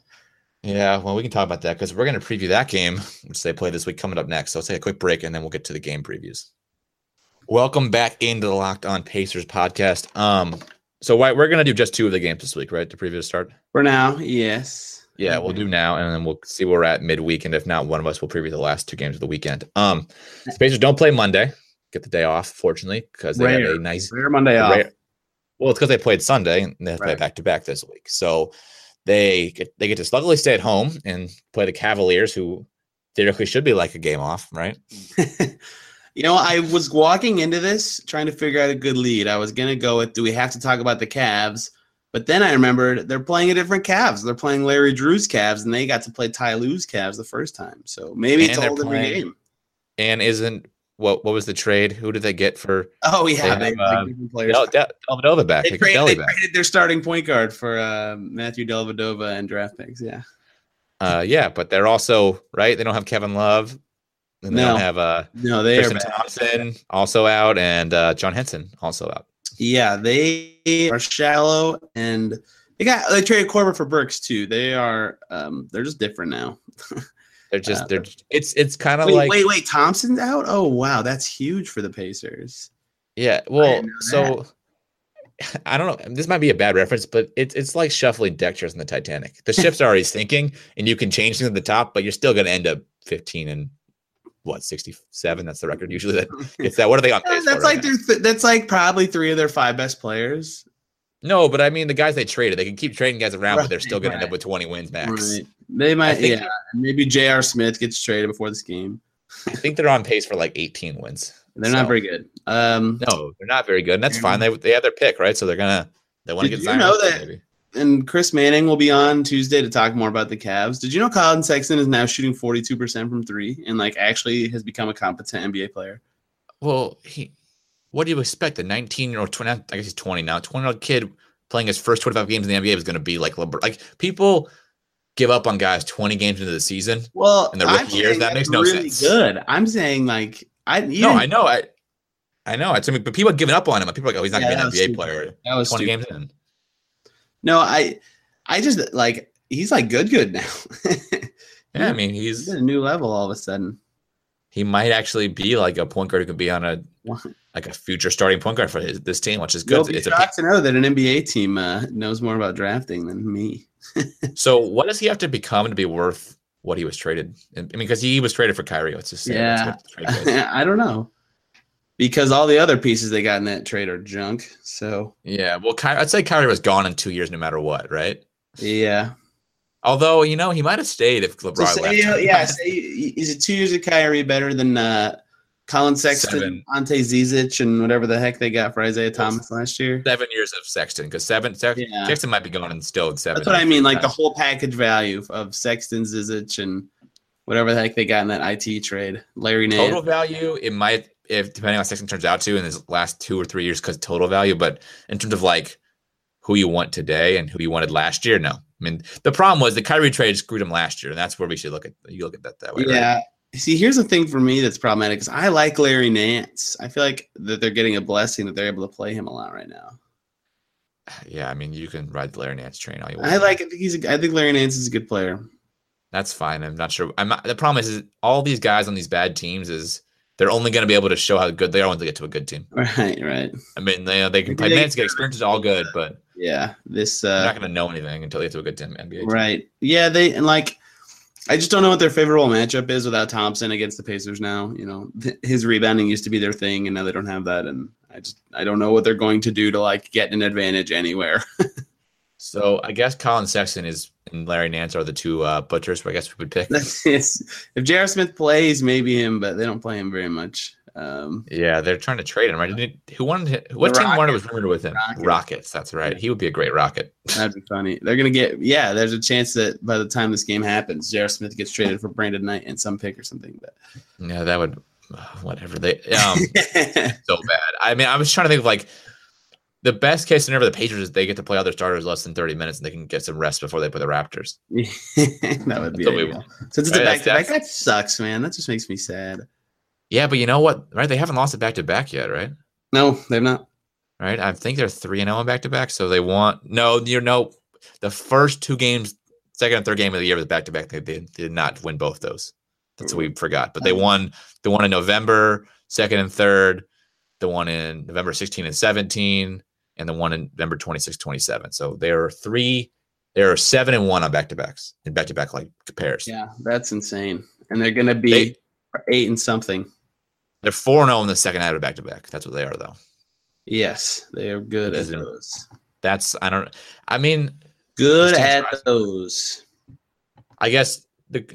Speaker 2: Yeah, well, we can talk about that because we're going to preview that game, which they play this week coming up next. So let's take a quick break and then we'll get to the game previews. Welcome back into the Locked On Pacers podcast. Um, so why, we're going to do just two of the games this week, right? The preview to start.
Speaker 3: For now, yes.
Speaker 2: Yeah, we'll do now, and then we'll see where we're at midweek. And if not, one of us will preview the last two games of the weekend. Um, the Pacers don't play Monday. Get the day off, fortunately, because they
Speaker 3: Rare.
Speaker 2: have a nice
Speaker 3: Rare Monday off.
Speaker 2: rare- Well, it's because they played Sunday and they have to play
Speaker 3: Right.
Speaker 2: back to back this week. So they get they get to luckily stay at home and play the Cavaliers, who theoretically should be like a game off, right?
Speaker 3: You know, I was walking into this trying to figure out a good lead. I was going to go with, do we have to talk about the Cavs? But then I remembered they're playing a different Cavs. They're playing Larry Drew's Cavs, and they got to play Ty Lue's Cavs the first time. So maybe it's
Speaker 2: And
Speaker 3: a whole
Speaker 2: they're
Speaker 3: different
Speaker 2: playing-
Speaker 3: game.
Speaker 2: And isn't what what was the trade? Who did they get for
Speaker 3: Oh, yeah.
Speaker 2: They
Speaker 3: They,
Speaker 2: have,
Speaker 3: like
Speaker 2: uh,
Speaker 3: different players.
Speaker 2: Del- Del- Dellavedova back?
Speaker 3: They,
Speaker 2: They got
Speaker 3: traded,
Speaker 2: Delly
Speaker 3: they
Speaker 2: back.
Speaker 3: traded their starting point guard for uh, Matthew Dellavedova and draft picks. Yeah.
Speaker 2: Uh, yeah, but they're also right. They don't have Kevin Love. And they
Speaker 3: No.
Speaker 2: don't have uh,
Speaker 3: No, they
Speaker 2: Tristan
Speaker 3: are bad.
Speaker 2: Thompson also out, and uh, John Henson also out.
Speaker 3: Yeah, they are shallow, and they got they traded Corbett for Burks too. They are um, they're just different now.
Speaker 2: They're just
Speaker 3: Uh,
Speaker 2: they're it's it's kind of
Speaker 3: Wait,
Speaker 2: like
Speaker 3: wait, wait! Thompson's out. Oh wow, that's huge for the Pacers.
Speaker 2: yeah. Well,
Speaker 3: didn't know
Speaker 2: so I don't know. This might be a bad reference, but it's it's like shuffling deck chairs in the Titanic. The ship's already sinking, and you can change things at the top, but you're still going to end up fifteen and what sixty-seven. That's the record usually. That it's that. What are they on
Speaker 3: Yeah,
Speaker 2: pace
Speaker 3: that's
Speaker 2: for
Speaker 3: like
Speaker 2: right now?
Speaker 3: their th- that's like probably three of their five best players.
Speaker 2: No, but I mean the guys they traded. They can keep trading guys around, but they're
Speaker 3: Right,
Speaker 2: still going to end
Speaker 3: right.
Speaker 2: up with twenty wins max.
Speaker 3: Right. They might,
Speaker 2: think-
Speaker 3: yeah. Maybe J R. Smith gets traded before this game.
Speaker 2: I think they're on pace for like eighteen wins.
Speaker 3: They're
Speaker 2: So-
Speaker 3: not very good. Um,
Speaker 2: No, they're not very good, and that's fine. They they have their pick, right? So they're gonna they want to
Speaker 3: Did
Speaker 2: get
Speaker 3: you
Speaker 2: Zion
Speaker 3: know
Speaker 2: Wilson,
Speaker 3: that-
Speaker 2: maybe.
Speaker 3: and Chris Manning will be on Tuesday to talk more about the Cavs. Did you know Colin Sexton is now shooting forty-two percent from three and like actually has become a competent N B A player?
Speaker 2: Well, he what do you expect? A nineteen or twenty? I guess he's twenty now. Twenty year old kid playing his first twenty-five games in the N B A is going to be like LeBron. Like people give up on guys twenty games into the season.
Speaker 3: Well,
Speaker 2: In the rookie
Speaker 3: I'm
Speaker 2: years,
Speaker 3: saying
Speaker 2: that
Speaker 3: that's
Speaker 2: makes no
Speaker 3: really
Speaker 2: sense.
Speaker 3: good. I'm saying like I you
Speaker 2: No,
Speaker 3: didn't-
Speaker 2: I know. I I know. It's, I mean, but people have given up on him. People are like, oh, he's not
Speaker 3: Yeah,
Speaker 2: going to be
Speaker 3: that
Speaker 2: an N B A
Speaker 3: was
Speaker 2: player.
Speaker 3: That was
Speaker 2: twenty
Speaker 3: stupid.
Speaker 2: games in.
Speaker 3: No, I, I just like he's like good, good now.
Speaker 2: Yeah, I mean,
Speaker 3: He's
Speaker 2: he's
Speaker 3: at a new level all of a sudden.
Speaker 2: he might actually be like a point guard who could be on a like a future starting point guard for his, this team, which is good.
Speaker 3: You'll be
Speaker 2: It's a
Speaker 3: shocked to know that an N B A team uh, knows more about drafting than me.
Speaker 2: So what does he have to become to be worth what he was traded? I mean, because he was traded for Kyrie. Let's just say
Speaker 3: Yeah.
Speaker 2: that's what the trade was.
Speaker 3: I don't know. Because all the other pieces they got in that trade are junk. So,
Speaker 2: Yeah, well, Ky- I'd say Kyrie was gone in two years no matter what, right?
Speaker 3: yeah.
Speaker 2: Although, you know, he might have stayed if LeBron
Speaker 3: So say,
Speaker 2: left.
Speaker 3: yeah, say, is it two years of Kyrie better than uh, Colin Sexton,
Speaker 2: Seven.
Speaker 3: Ante Zizic, and whatever the heck they got for Isaiah Thomas last year?
Speaker 2: Seven years of Sexton, because seven Sex-
Speaker 3: Yeah.
Speaker 2: Sexton might be going in still in seven.
Speaker 3: That's what I mean. Like the
Speaker 2: years.
Speaker 3: whole package value of Sexton, Zizic, and whatever the heck they got in that I T trade. Larry Nance.
Speaker 2: Total value, it might, if depending on what Sexton turns out to in his last two or three years, because total value. But in terms of like who you want today and who you wanted last year, no. I mean, the problem was the Kyrie trade screwed him last year, and that's where we should look at. You look at that that way.
Speaker 3: Yeah.
Speaker 2: Right?
Speaker 3: See, here's the thing for me that's problematic is I like Larry Nance. I feel like that they're getting a blessing that they're able to play him a lot right now.
Speaker 2: Yeah, I mean, you can ride the Larry Nance train all you want.
Speaker 3: I like. I think he's. A, I think Larry Nance is a good player.
Speaker 2: That's fine. I'm not sure. I'm not, the problem is, is all these guys on these bad teams is they're only going to be able to show how good they are once they get to a good team.
Speaker 3: Right. Right.
Speaker 2: I mean, they they can
Speaker 3: Maybe
Speaker 2: play
Speaker 3: they
Speaker 2: minutes,
Speaker 3: can-
Speaker 2: get experience, is all good, but
Speaker 3: Yeah. This.
Speaker 2: they're
Speaker 3: Uh,
Speaker 2: not going to know anything until they get to a good team, N B A team.
Speaker 3: right. Yeah. They and like. I just don't know what their favorable matchup is without Thompson against the Pacers now. You know, th- his rebounding used to be their thing, and now they don't have that. And I just I don't know what they're going to do to like get an advantage anywhere.
Speaker 2: So I guess Colin Sexton is and Larry Nance are the two uh, butchers. Who I guess we would pick.
Speaker 3: That's it's, if J R. Smith plays, maybe him, but they don't play him very much. Um,
Speaker 2: Yeah, they're trying to trade him, right? Didn't- Who wanted? To, what
Speaker 3: The
Speaker 2: team wanted
Speaker 3: Rockets.
Speaker 2: was rumored with him?
Speaker 3: Rockets.
Speaker 2: Rockets. That's right. He would be a great Rocket.
Speaker 3: that'd be funny. They're gonna get yeah. There's a chance that by the time this game happens, J R. Smith gets traded for Brandon Knight and some pick or something. But
Speaker 2: Yeah, that would. Whatever they. Um, so bad. I mean, I was trying to think of like the best case scenario for the Pacers is they get to play other starters less than thirty minutes and they can get some rest before they play the Raptors.
Speaker 3: that would be
Speaker 2: That's what we
Speaker 3: ideal.
Speaker 2: want.
Speaker 3: Since it's a
Speaker 2: Right,
Speaker 3: back to back,
Speaker 2: that's-
Speaker 3: that sucks, man. That just makes me sad.
Speaker 2: Yeah, but you know what? Right? They haven't lost it back to back yet, right?
Speaker 3: No, they're not.
Speaker 2: Right? I think they're three and zero on back to back. So they want no. You know, the first two games, second and third game of the year was back to back. They did, did not win both those. That's what we forgot. But they won the one in November, second and third, the one in November sixteen and seventeen, and the one in November twenty-six, twenty-seven. So they are three, they are seven and one on back to backs in back to back like pairs.
Speaker 3: Yeah, that's insane. And they're gonna be
Speaker 2: They-
Speaker 3: eight and something.
Speaker 2: They're four and zero in the second half of back to back. That's what they are, though.
Speaker 3: Yes, they are good at
Speaker 2: Isn't-
Speaker 3: those.
Speaker 2: That's I don't. I mean,
Speaker 3: Good
Speaker 2: This team's
Speaker 3: at
Speaker 2: rising.
Speaker 3: those.
Speaker 2: I guess the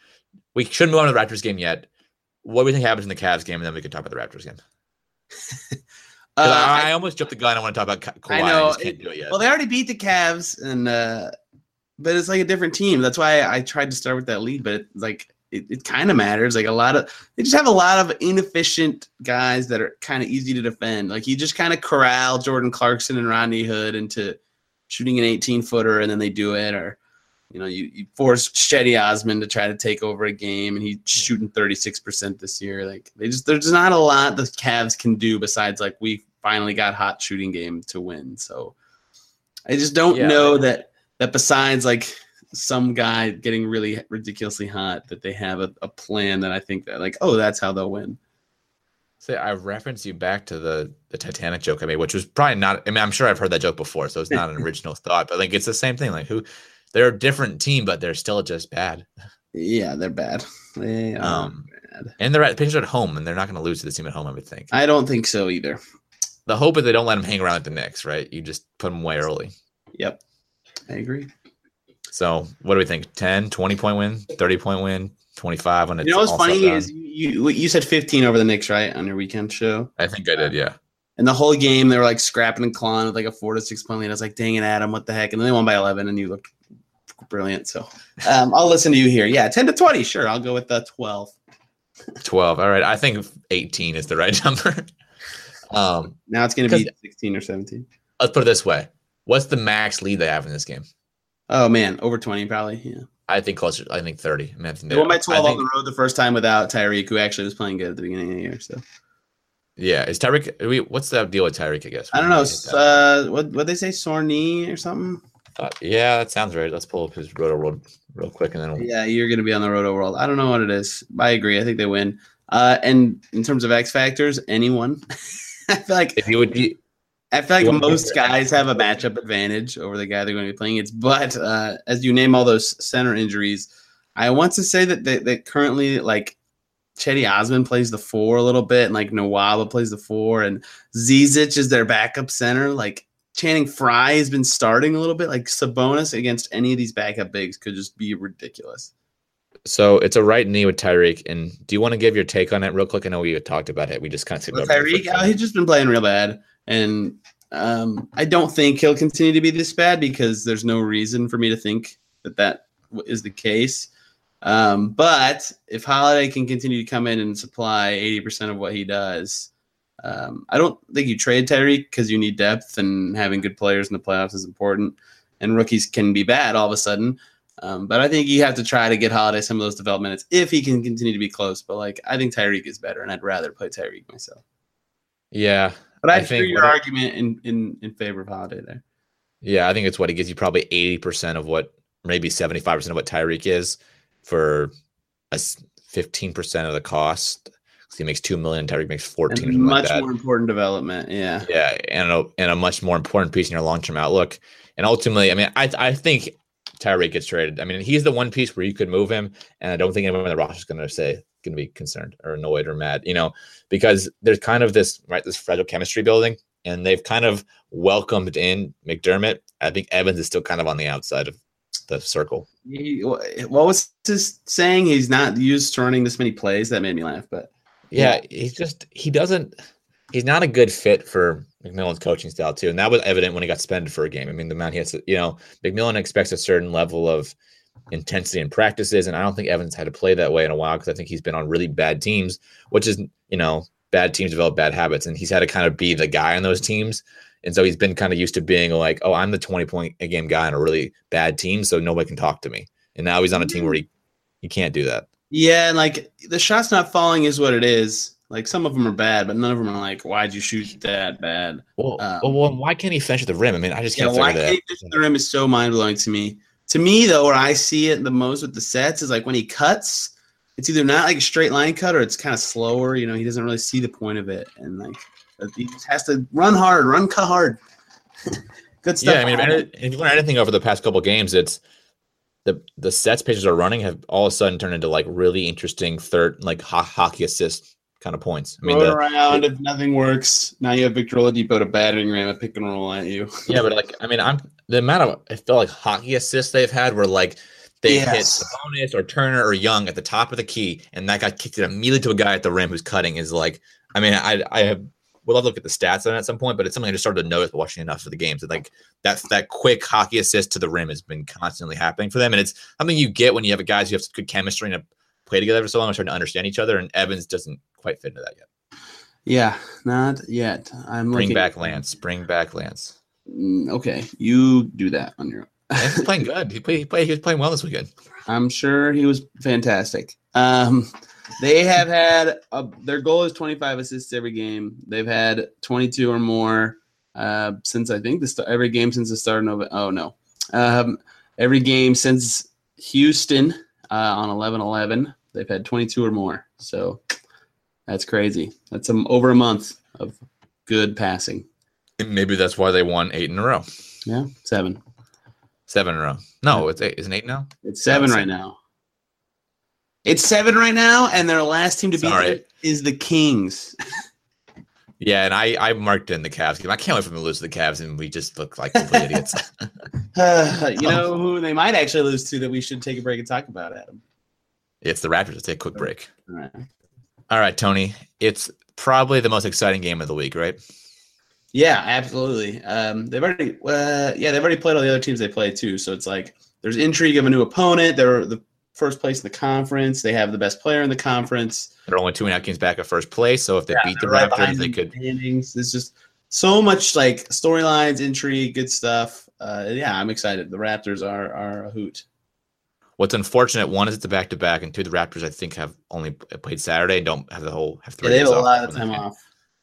Speaker 2: we shouldn't move on to the Raptors game yet. What do we think happens in the Cavs game, and then we can talk about the Raptors game. 'Cause
Speaker 3: Uh,
Speaker 2: I,
Speaker 3: I-
Speaker 2: I almost jumped the gun. I want to talk about Ka- Kawhi.
Speaker 3: I
Speaker 2: I,
Speaker 3: know.
Speaker 2: just can't do it yet.
Speaker 3: Well, they already beat the Cavs, and uh, but it's like a different team. That's why I tried to start with that lead, but it, like it, it kind of matters. Like a lot of they just have a lot of inefficient guys that are kind of easy to defend. Like you just kind of corral Jordan Clarkson and Rodney Hood into shooting an eighteen footer, and then they do it, or you know you, you force Shetty Osman to try to take over a game, and he's shooting thirty-six percent this year. Like they just there's not a lot the Cavs can do besides like we finally got hot shooting game to win. So I just don't
Speaker 2: Yeah.
Speaker 3: know that that besides like some guy getting really ridiculously hot that they have a, a plan that I think that like, oh, that's how they'll win.
Speaker 2: Say I referenced you back to the the Titanic joke I made, which was probably not. I mean, I'm sure I've heard that joke before, so it's not an original thought. But like, it's the same thing. Like, who they're a different team, but they're still just bad.
Speaker 3: Yeah, they're bad. They are
Speaker 2: Um,
Speaker 3: bad.
Speaker 2: And they're at Pacers at home, and they're not going to lose to this team at home. I would think.
Speaker 3: I don't think so either.
Speaker 2: The hope is they don't let them hang around at the Knicks, right? You just put them away early.
Speaker 3: Yep. I agree.
Speaker 2: So what do we think? ten, twenty point win, thirty point win, twenty-five when it's
Speaker 3: You know what's
Speaker 2: all
Speaker 3: funny
Speaker 2: said and
Speaker 3: is
Speaker 2: done?
Speaker 3: you you said fifteen over the Knicks, right, on your weekend show?
Speaker 2: I think I did, yeah.
Speaker 3: And the whole game they were like scrapping and clawing with like a four to six point lead. I was like, dang it, Adam, what the heck? And then they won by eleven, and you looked brilliant. So um, I'll listen to you here. Yeah, ten to twenty, sure. I'll go with the twelve.
Speaker 2: twelve. All right. I think eighteen is the right number. um,
Speaker 3: Now it's going to be sixteen or seventeen.
Speaker 2: let's put it this way. What's the max lead they have in this game?
Speaker 3: Oh man, over twenty probably. Yeah,
Speaker 2: I think closer. I think thirty. I mean, I think
Speaker 3: they won by
Speaker 2: I
Speaker 3: twelve
Speaker 2: think-
Speaker 3: on the road the first time without Tyreek, who actually was playing good at the beginning of the year. So
Speaker 2: Yeah, is Tyreek? Are we, what's the deal with Tyreek? I guess
Speaker 3: I don't know. Uh, what what they say, sore knee or something?
Speaker 2: Uh, yeah, that sounds right. Let's pull up his Roto World real quick, and then we'll...
Speaker 3: yeah, you're going to be on the Roto World. I don't know what it is. I agree. I think they win. Uh, and in terms of X factors, anyone. I feel like
Speaker 2: if you would be,
Speaker 3: I feel like most guys have a matchup advantage over the guy they're going to be playing. It's but uh, as you name all those center injuries, I want to say that they, that currently like Chetty Osman plays the four a little bit, and like Nawaba plays the four, and Zizic is their backup center. Like Channing Frye has been starting a little bit. Like Sabonis against any of these backup bigs could just be ridiculous.
Speaker 2: So it's a right knee with Tyreek. And do you want to give your take on it real quick? I know we had talked about it. We just kind of
Speaker 3: well, Tyreek, oh, he's just been playing real bad. And um, I don't think he'll continue to be this bad because there's no reason for me to think that that is the case. Um, but if Holiday can continue to come in and supply eighty percent of what he does, um, I don't think you trade Tyreek because you need depth, and having good players in the playoffs is important. And rookies can be bad all of a sudden. Um, but I think you have to try to get Holiday some of those development minutes if he can continue to be close. But like, I think Tyreek is better, and I'd rather play Tyreek myself.
Speaker 2: Yeah,
Speaker 3: but I, I think your argument in, in in favor of Holiday there.
Speaker 2: Yeah, I think it's what he gives you probably eighty percent of what, maybe seventy-five percent of what Tyreek is for a fifteen percent of the cost. So he makes two million. Tyreek makes fourteen.
Speaker 3: And much like more important development. Yeah,
Speaker 2: yeah, and a, and a much more important piece in your long term outlook. And ultimately, I mean, I I think Tyreek gets traded. I mean, he's the one piece where you could move him, and I don't think anyone on the roster is going to say going to be concerned or annoyed or mad, you know, because there's kind of this right this fragile chemistry building, and they've kind of welcomed in McDermott. I think Evans is still kind of on the outside of the circle.
Speaker 3: He, what was his saying? He's not used to running this many plays. That made me laugh, but
Speaker 2: yeah, he's just he doesn't. He's not a good fit for McMillan's coaching style too, and that was evident when he got suspended for a game. I mean, the amount he has to, you know, McMillan expects a certain level of intensity in practices, and I don't think Evans had to play that way in a while because I think he's been on really bad teams, which is, you know, bad teams develop bad habits, and he's had to kind of be the guy on those teams, and so he's been kind of used to being like, oh, I'm the twenty point a game guy on a really bad team, so nobody can talk to me, and now he's on a team where he he can't do that.
Speaker 3: Yeah, and like the shot's not falling is what it is. Like some of them are bad, but none of them are like, why'd you shoot that bad?
Speaker 2: Well,
Speaker 3: um,
Speaker 2: well, why can't he finish at the rim? I mean, I just can't
Speaker 3: yeah,
Speaker 2: figure
Speaker 3: why
Speaker 2: that
Speaker 3: can't he finish at the rim is so mind blowing to me. To me, though, where I see it the most with the sets is like when he cuts, it's either not like a straight line cut or it's kind of slower. You know, he doesn't really see the point of it, and like he just has to run hard, run cut hard. Good stuff.
Speaker 2: Yeah, I mean, if, if you learn anything over the past couple of games, it's the the sets pages are running have all of a sudden turned into like really interesting third like ho- hockey assist kind of points. I mean,
Speaker 3: Throw it
Speaker 2: the,
Speaker 3: around
Speaker 2: it,
Speaker 3: if nothing works. Now you have Victor Oladipo to battering ram a pick and roll at you.
Speaker 2: Yeah, but like I mean, I'm the amount of I feel like hockey assists they've had were like they yes. hit Sabonis or Turner or Young at the top of the key, and that guy kicked it immediately to a guy at the rim who's cutting. Is like, I mean, I I have would love to look at the stats on it at some point, but it's something I just started to notice watching enough of the games. That like that that quick hockey assist to the rim has been constantly happening for them, and it's something you get when you have guys who have good chemistry and play together for so long and starting to understand each other. And Evans doesn't quite fit into that yet.
Speaker 3: Yeah, not yet. I'm
Speaker 2: bring
Speaker 3: looking.
Speaker 2: back Lance. Bring back Lance.
Speaker 3: Okay, you do that on your own.
Speaker 2: He's playing good. He played, he played. He was playing well this weekend.
Speaker 3: I'm sure he was fantastic. Um, they have had a, their goal is twenty-five assists every game. They've had twenty-two or more uh, since I think the start, every game since the start of November. Oh no, um, every game since Houston uh, on eleven eleven. They've had twenty-two or more. So that's crazy. That's um, over a month of good passing.
Speaker 2: And maybe that's why they won eight in a row.
Speaker 3: Yeah, seven.
Speaker 2: Seven in a row. No, it's eight. Isn't eight now?
Speaker 3: It's seven no, it's right seven. now. It's seven right now, and their last team to beat them is the Kings.
Speaker 2: Yeah, and I, I marked in the Cavs game. I can't wait for them to lose to the Cavs, and we just look like complete idiots.
Speaker 3: uh, you know who they might actually lose to that we should take a break and talk about, Adam?
Speaker 2: It's the Raptors. Let's take a quick break.
Speaker 3: All right.
Speaker 2: All right, Tony. It's probably the most exciting game of the week, right?
Speaker 3: Yeah, absolutely. Um, they've already, uh, yeah, they've already played all the other teams they play too. So it's like there's intrigue of a new opponent. They're the first place in the conference. They have the best player in the conference.
Speaker 2: They're only two and a half games back at first place. So if they
Speaker 3: yeah,
Speaker 2: beat the
Speaker 3: right
Speaker 2: Raptors, they could.
Speaker 3: Standings. There's just so much like storylines, intrigue, good stuff. Uh, yeah, I'm excited. The Raptors are are a hoot.
Speaker 2: What's unfortunate, one is it's a back to back, and two, the Raptors I think have only played Saturday and don't have the whole have three.
Speaker 3: Yeah, they have
Speaker 2: days
Speaker 3: a
Speaker 2: off
Speaker 3: lot of time off.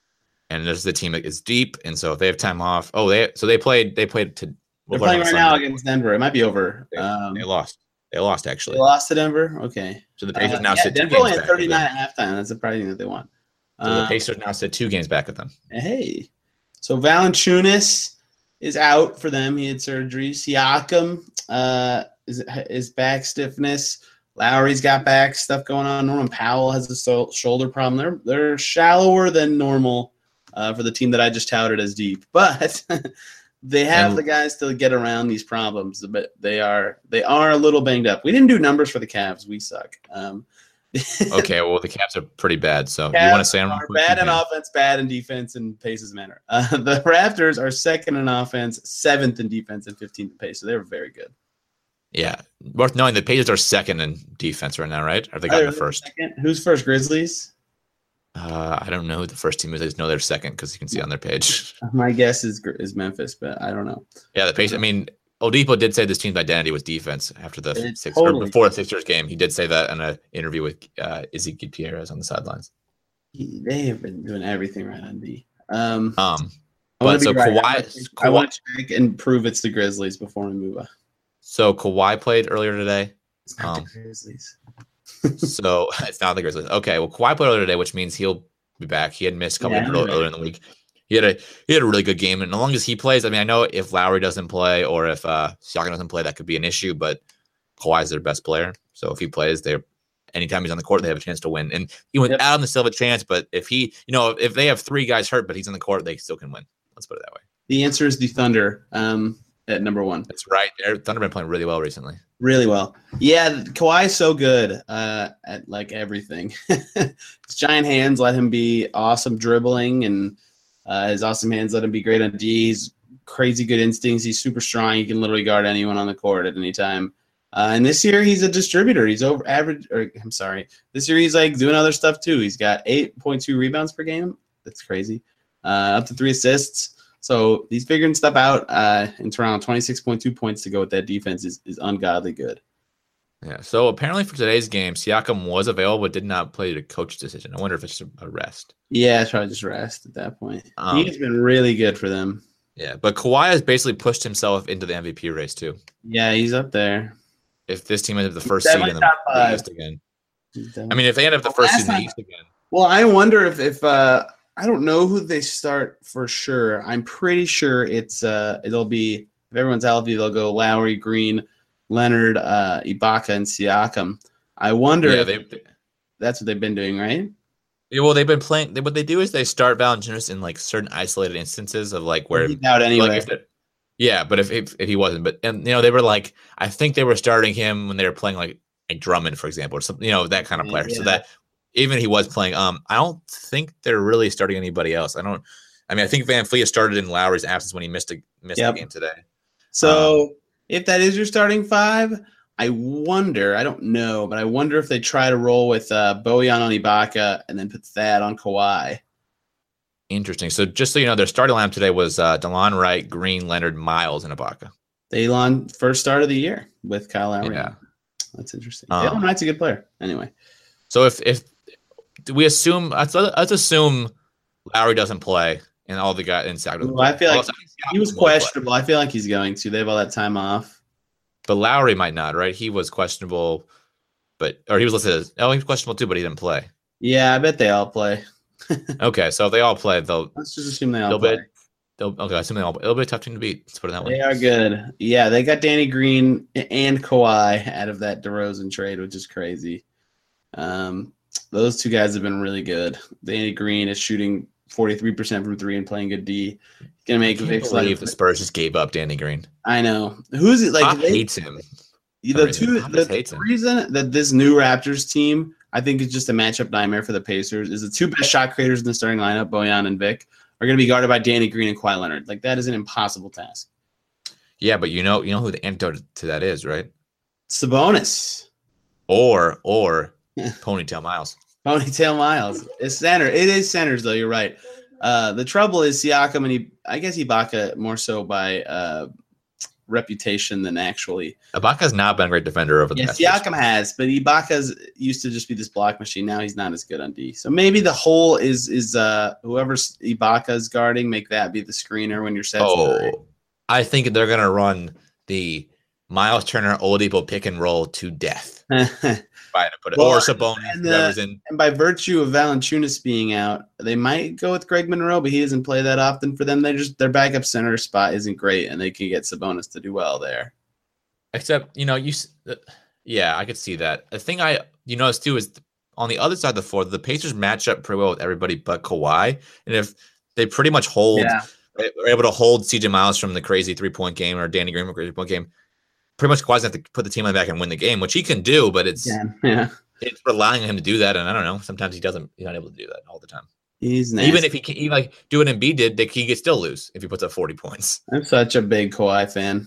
Speaker 2: and this is the team that is deep. And so if they have time off, oh, they so they played they played to.
Speaker 3: They're playing right now against Denver. It might be over.
Speaker 2: They,
Speaker 3: um,
Speaker 2: they lost. They lost actually.
Speaker 3: They lost to Denver. Okay.
Speaker 2: So the Pacers
Speaker 3: uh,
Speaker 2: now
Speaker 3: yeah,
Speaker 2: sit two
Speaker 3: Denver
Speaker 2: games
Speaker 3: only had
Speaker 2: back.
Speaker 3: thirty-nine at halftime. That's surprising that they won.
Speaker 2: So the
Speaker 3: Um,
Speaker 2: Pacers now sit two games back at them.
Speaker 3: Hey, so Valanciunas is out for them. He had surgery. Siakam uh, is is back stiffness. Lowry's got back stuff going on. Norman Powell has a so- shoulder problem. They're they're shallower than normal uh, for the team that I just touted as deep, but they have
Speaker 2: And-
Speaker 3: the guys to get around these problems. But they are they are a little banged up. We didn't do numbers for the Cavs. We suck. Um,
Speaker 2: Okay, well the Cavs are pretty bad. So
Speaker 3: Cavs
Speaker 2: you want to say them?
Speaker 3: are bad in offense, bad in defense, and paces matter. Uh, the Raptors are second in offense, seventh in defense, and fifteenth in pace. So they're very good.
Speaker 2: Yeah, worth knowing the Pacers are second in defense right now, right? Or have they
Speaker 3: Oh,
Speaker 2: gotten
Speaker 3: they're
Speaker 2: the first?
Speaker 3: Second. Who's first? Grizzlies.
Speaker 2: Uh, I don't know who the first team is. I just know they're second because you can see on their page.
Speaker 3: My guess is is Memphis, but I don't know.
Speaker 2: Yeah, the Pacers. I mean, Oladipo did say this team's identity was defense after the
Speaker 3: It
Speaker 2: six
Speaker 3: totally-
Speaker 2: or before the Sixers game. He did say that in an interview with uh, Izzy Gutierrez on the sidelines.
Speaker 3: He- They have been doing everything right on D. Um,
Speaker 2: Um,
Speaker 3: I wanna
Speaker 2: but so
Speaker 3: be right.
Speaker 2: Kawhi,
Speaker 3: I
Speaker 2: Kawhi,
Speaker 3: want to check and prove it's the Grizzlies before we move on.
Speaker 2: so Kawhi played earlier today.
Speaker 3: It's not
Speaker 2: Um,
Speaker 3: the Grizzlies.
Speaker 2: So it's not the Grizzlies. Okay, well Kawhi played earlier today, which means he'll be back. He had missed a couple
Speaker 3: Yeah,
Speaker 2: games
Speaker 3: he'll
Speaker 2: earlier,
Speaker 3: be
Speaker 2: earlier in the week. He had a he had a really good game, and as long as he plays, I mean, I know if Lowry doesn't play or if uh, Siakam doesn't play, that could be an issue. But Kawhi's their best player, so if he plays, they're anytime he's on the court, they have a chance to win. And even
Speaker 3: Yep.
Speaker 2: Adam, they still have a chance. But if he, you know, if they have three guys hurt, but he's on the court, they still can win. Let's put it that way.
Speaker 3: The answer is the Thunder um, at number one.
Speaker 2: That's right. They're, Thunder been playing really well recently.
Speaker 3: Really well. Yeah, Kawhi is so good uh, at like everything. His giant hands let him be awesome dribbling, and uh, his awesome hands let him be great on D. He's crazy good instincts. He's super strong. He can literally guard anyone on the court at any time. Uh, and this year he's a distributor. He's over average. Or I'm sorry. This year he's like doing other stuff too. He's got eight point two rebounds per game. That's crazy. Uh, up to three assists. So he's figuring stuff out uh, in Toronto. twenty-six point two points to go with that defense is, is ungodly good.
Speaker 2: Yeah. So apparently for today's game, Siakam was available but did not play the coach decision. I wonder if it's a rest.
Speaker 3: Yeah, it's probably just rest at that point.
Speaker 2: Um,
Speaker 3: He's been really good for them.
Speaker 2: Yeah, but Kawhi has basically pushed himself into the M V P race too.
Speaker 3: Yeah, he's up there.
Speaker 2: If this team ends up the first seed in
Speaker 3: Definitely
Speaker 2: the
Speaker 3: top five.
Speaker 2: East again,
Speaker 3: He's
Speaker 2: I
Speaker 3: definitely-
Speaker 2: mean, if they end up the
Speaker 3: Well,
Speaker 2: first
Speaker 3: last
Speaker 2: seed in the
Speaker 3: time-
Speaker 2: East again,
Speaker 3: well, I wonder if if uh, I don't know who they start for sure. I'm pretty sure it's uh, it'll be if everyone's healthy, they'll go Lowry, Green, Leonard, uh, Ibaka, and Siakam. I wonder
Speaker 2: yeah,
Speaker 3: if
Speaker 2: they.
Speaker 3: that's what they've been doing, right?
Speaker 2: Yeah, well, they've been playing. They, what they do is they start Valanciunas in like certain isolated instances of like where,
Speaker 3: He's out anyway.
Speaker 2: like if they- yeah, but if, if if he wasn't, but and you know they were like, I think they were starting him when they were playing like like Drummond, for example, or something, you know, that kind of player. So
Speaker 3: Yeah.
Speaker 2: that even if he was playing, um, I don't think they're really starting anybody else. I don't. I mean, I think Van Fleet started in Lowry's absence when he missed a missed
Speaker 3: Yep.
Speaker 2: the game today.
Speaker 3: So
Speaker 2: Um,
Speaker 3: if that is your starting five, I wonder, I don't know, but I wonder if they try to roll with uh, Bojan on Ibaka and then put Thad on Kawhi.
Speaker 2: Interesting. So just so you know, their starting lineup today was uh, DeLon Wright, Green, Leonard, Miles, and Ibaka.
Speaker 3: Daylon, first start of the year with Kyle Lowry.
Speaker 2: Yeah.
Speaker 3: That's interesting.
Speaker 2: Um,
Speaker 3: Daylon Wright's a good player. Anyway,
Speaker 2: So if if do we assume let's, let's assume Lowry doesn't play and all the guys in Sacramento.
Speaker 3: Well, I feel like
Speaker 2: Also,
Speaker 3: he was
Speaker 2: Siakam will play.
Speaker 3: questionable. I feel like he's going to. They have all that time off.
Speaker 2: But Lowry might not, right? He was questionable, but or he was listed as oh, he was questionable too, but he didn't play.
Speaker 3: Yeah, I bet they all play.
Speaker 2: Okay, so if they all play, they'll
Speaker 3: Let's just assume they all
Speaker 2: they'll
Speaker 3: play.
Speaker 2: be they'll okay, I assume they all it'll be a tough team to beat. Let's put it that way.
Speaker 3: They are good. Yeah, they got Danny Green and Kawhi out of that DeRozan trade, which is crazy. Um, those two guys have been really good. Danny Green is shooting forty-three percent from three and playing good D. He's gonna
Speaker 2: I
Speaker 3: make
Speaker 2: can't
Speaker 3: Vic's
Speaker 2: believe
Speaker 3: life.
Speaker 2: the Spurs just gave up Danny Green.
Speaker 3: I know. Who's it? Like
Speaker 2: Pop
Speaker 3: they,
Speaker 2: hates him.
Speaker 3: the
Speaker 2: some
Speaker 3: two
Speaker 2: reason. Pop
Speaker 3: the,
Speaker 2: just hates
Speaker 3: the
Speaker 2: him.
Speaker 3: reason that this new Raptors team, I think, is just a matchup nightmare for the Pacers is the two best shot creators in the starting lineup, Bojan and Vic, are going to be guarded by Danny Green and Kawhi Leonard. Like that is an impossible task.
Speaker 2: Yeah, but you know you know who the antidote to that is, right?
Speaker 3: Sabonis,
Speaker 2: Or or Ponytail Miles.
Speaker 3: Ponytail Miles, it's center. It is centers though. You're right. Uh, the trouble is Siakam and he, I guess Ibaka more so by uh, reputation than actually.
Speaker 2: Ibaka's not been a great defender over the
Speaker 3: Yeah,
Speaker 2: past years.
Speaker 3: Siakam has, but Ibaka's used to just be this block machine. Now he's not as good on D. So maybe the hole is is uh whoever's Ibaka's guarding, make that be the screener when you're set.
Speaker 2: Oh, I think they're gonna run the Miles Turner Oladipo pick and roll to death. Trying to put it,
Speaker 3: Well,
Speaker 2: or Sabonis,
Speaker 3: and the-
Speaker 2: whoever's in.
Speaker 3: And by virtue of Valanciunas being out, they might go with Greg Monroe, but he doesn't play that often for them. They just their backup center spot isn't great, and they can get Sabonis to do well there.
Speaker 2: Except, you know, you, s- uh, yeah, I could see that. The thing I, you notice too is on the other side of the floor, the Pacers match up pretty well with everybody but Kawhi, and if they pretty much hold,
Speaker 3: Yeah.
Speaker 2: are able to hold C J Miles from the crazy three point game or Danny Green from the crazy point game, pretty much Kawhi's have to put the team on the back and win the game, which he can do, but it's
Speaker 3: Yeah, yeah.
Speaker 2: it's relying on him to do that, and I don't know. Sometimes he doesn't. He's not able to do that all the time.
Speaker 3: He's nasty.
Speaker 2: Even if he can, even like do what Embiid did, they, he could still lose if he puts up forty points.
Speaker 3: I'm such a big Kawhi fan.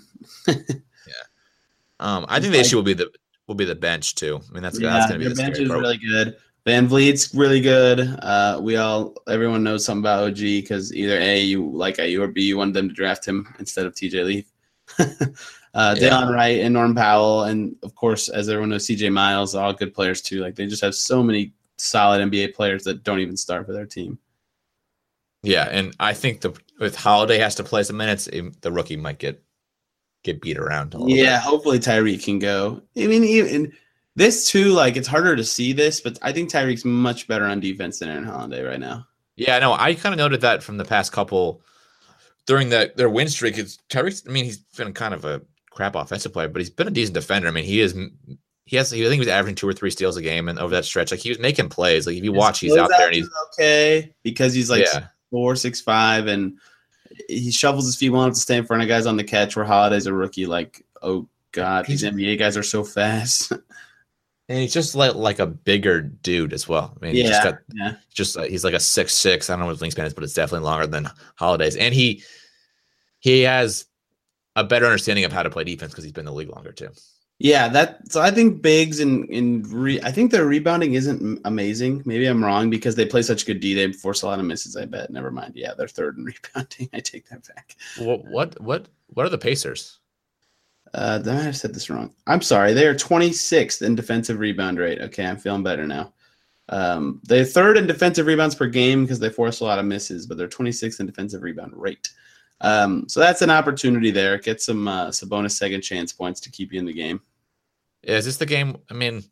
Speaker 2: Um, I
Speaker 3: He's
Speaker 2: think the
Speaker 3: like-
Speaker 2: issue will be the will be the bench too. I mean, that's
Speaker 3: Yeah,
Speaker 2: that's going to be
Speaker 3: the
Speaker 2: the
Speaker 3: bench
Speaker 2: scary
Speaker 3: is
Speaker 2: part.
Speaker 3: really good. Van Vliet's really good. Uh, we all, everyone knows something about O G because either A, you like I U, or B, you wanted them to draft him instead of T J Leaf. uh,
Speaker 2: Yeah.
Speaker 3: Deion Wright and Norm Powell, and of course, as everyone knows, C J Miles, all good players too. Like they just have so many solid N B A players that don't even start for their team.
Speaker 2: Yeah, and I think the if Holiday has to play some minutes, it- the rookie might get get beat around a little
Speaker 3: Yeah,
Speaker 2: bit.
Speaker 3: hopefully Tyreek can go. I mean, even this too, like it's harder to see this, but I think Tyreek's much better on defense than Aaron Holiday right now.
Speaker 2: Yeah, no, I kind of noted that from the past couple during the their win streak. It's Tyreek. I mean, he's been kind of a crap offensive player, but he's been a decent defender. I mean, he is. He has. I think he was averaging two or three steals a game, and over that stretch, like he was making plays. Like if you
Speaker 3: His
Speaker 2: watch, he's out there and
Speaker 3: closeout
Speaker 2: he's
Speaker 3: is okay because he's like
Speaker 2: yeah.
Speaker 3: four, six, five, and he shovels his feet well enough to stay in front of guys on the catch. Where Holiday's a rookie, like oh god, these N B A guys are so fast.
Speaker 2: And he's just like like a bigger dude as well. I mean, he just
Speaker 3: yeah,
Speaker 2: got
Speaker 3: yeah,
Speaker 2: just uh, he's like a six six. I don't know what his wingspan is, but it's definitely longer than Holiday's. And he he has a better understanding of how to play defense because he's been in the league longer too.
Speaker 3: yeah. That so I think Biggs and in re, I think their rebounding isn't amazing. Maybe I'm wrong because they play such good D. They force a lot of misses. I bet. Never mind. Yeah, they're third in rebounding. I take that back.
Speaker 2: What what what what are the Pacers?
Speaker 3: Uh, I might have said this wrong. I'm sorry. They are twenty-sixth in defensive rebound rate. Okay, I'm feeling better now. Um, they're third in defensive rebounds per game because they force a lot of misses, but they're twenty-sixth in defensive rebound rate. Um, so that's an opportunity there. Get some uh, Sabonis second chance points to keep you in the game.
Speaker 2: Is this the game? I mean,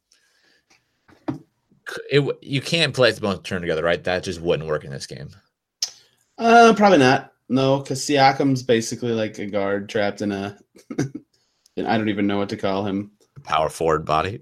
Speaker 2: it you can't play the both turn together, right? That just wouldn't work in this game.
Speaker 3: Uh, probably not. No, because Siakam's basically like a guard trapped in a. I don't even know what to call him.
Speaker 2: Power forward body.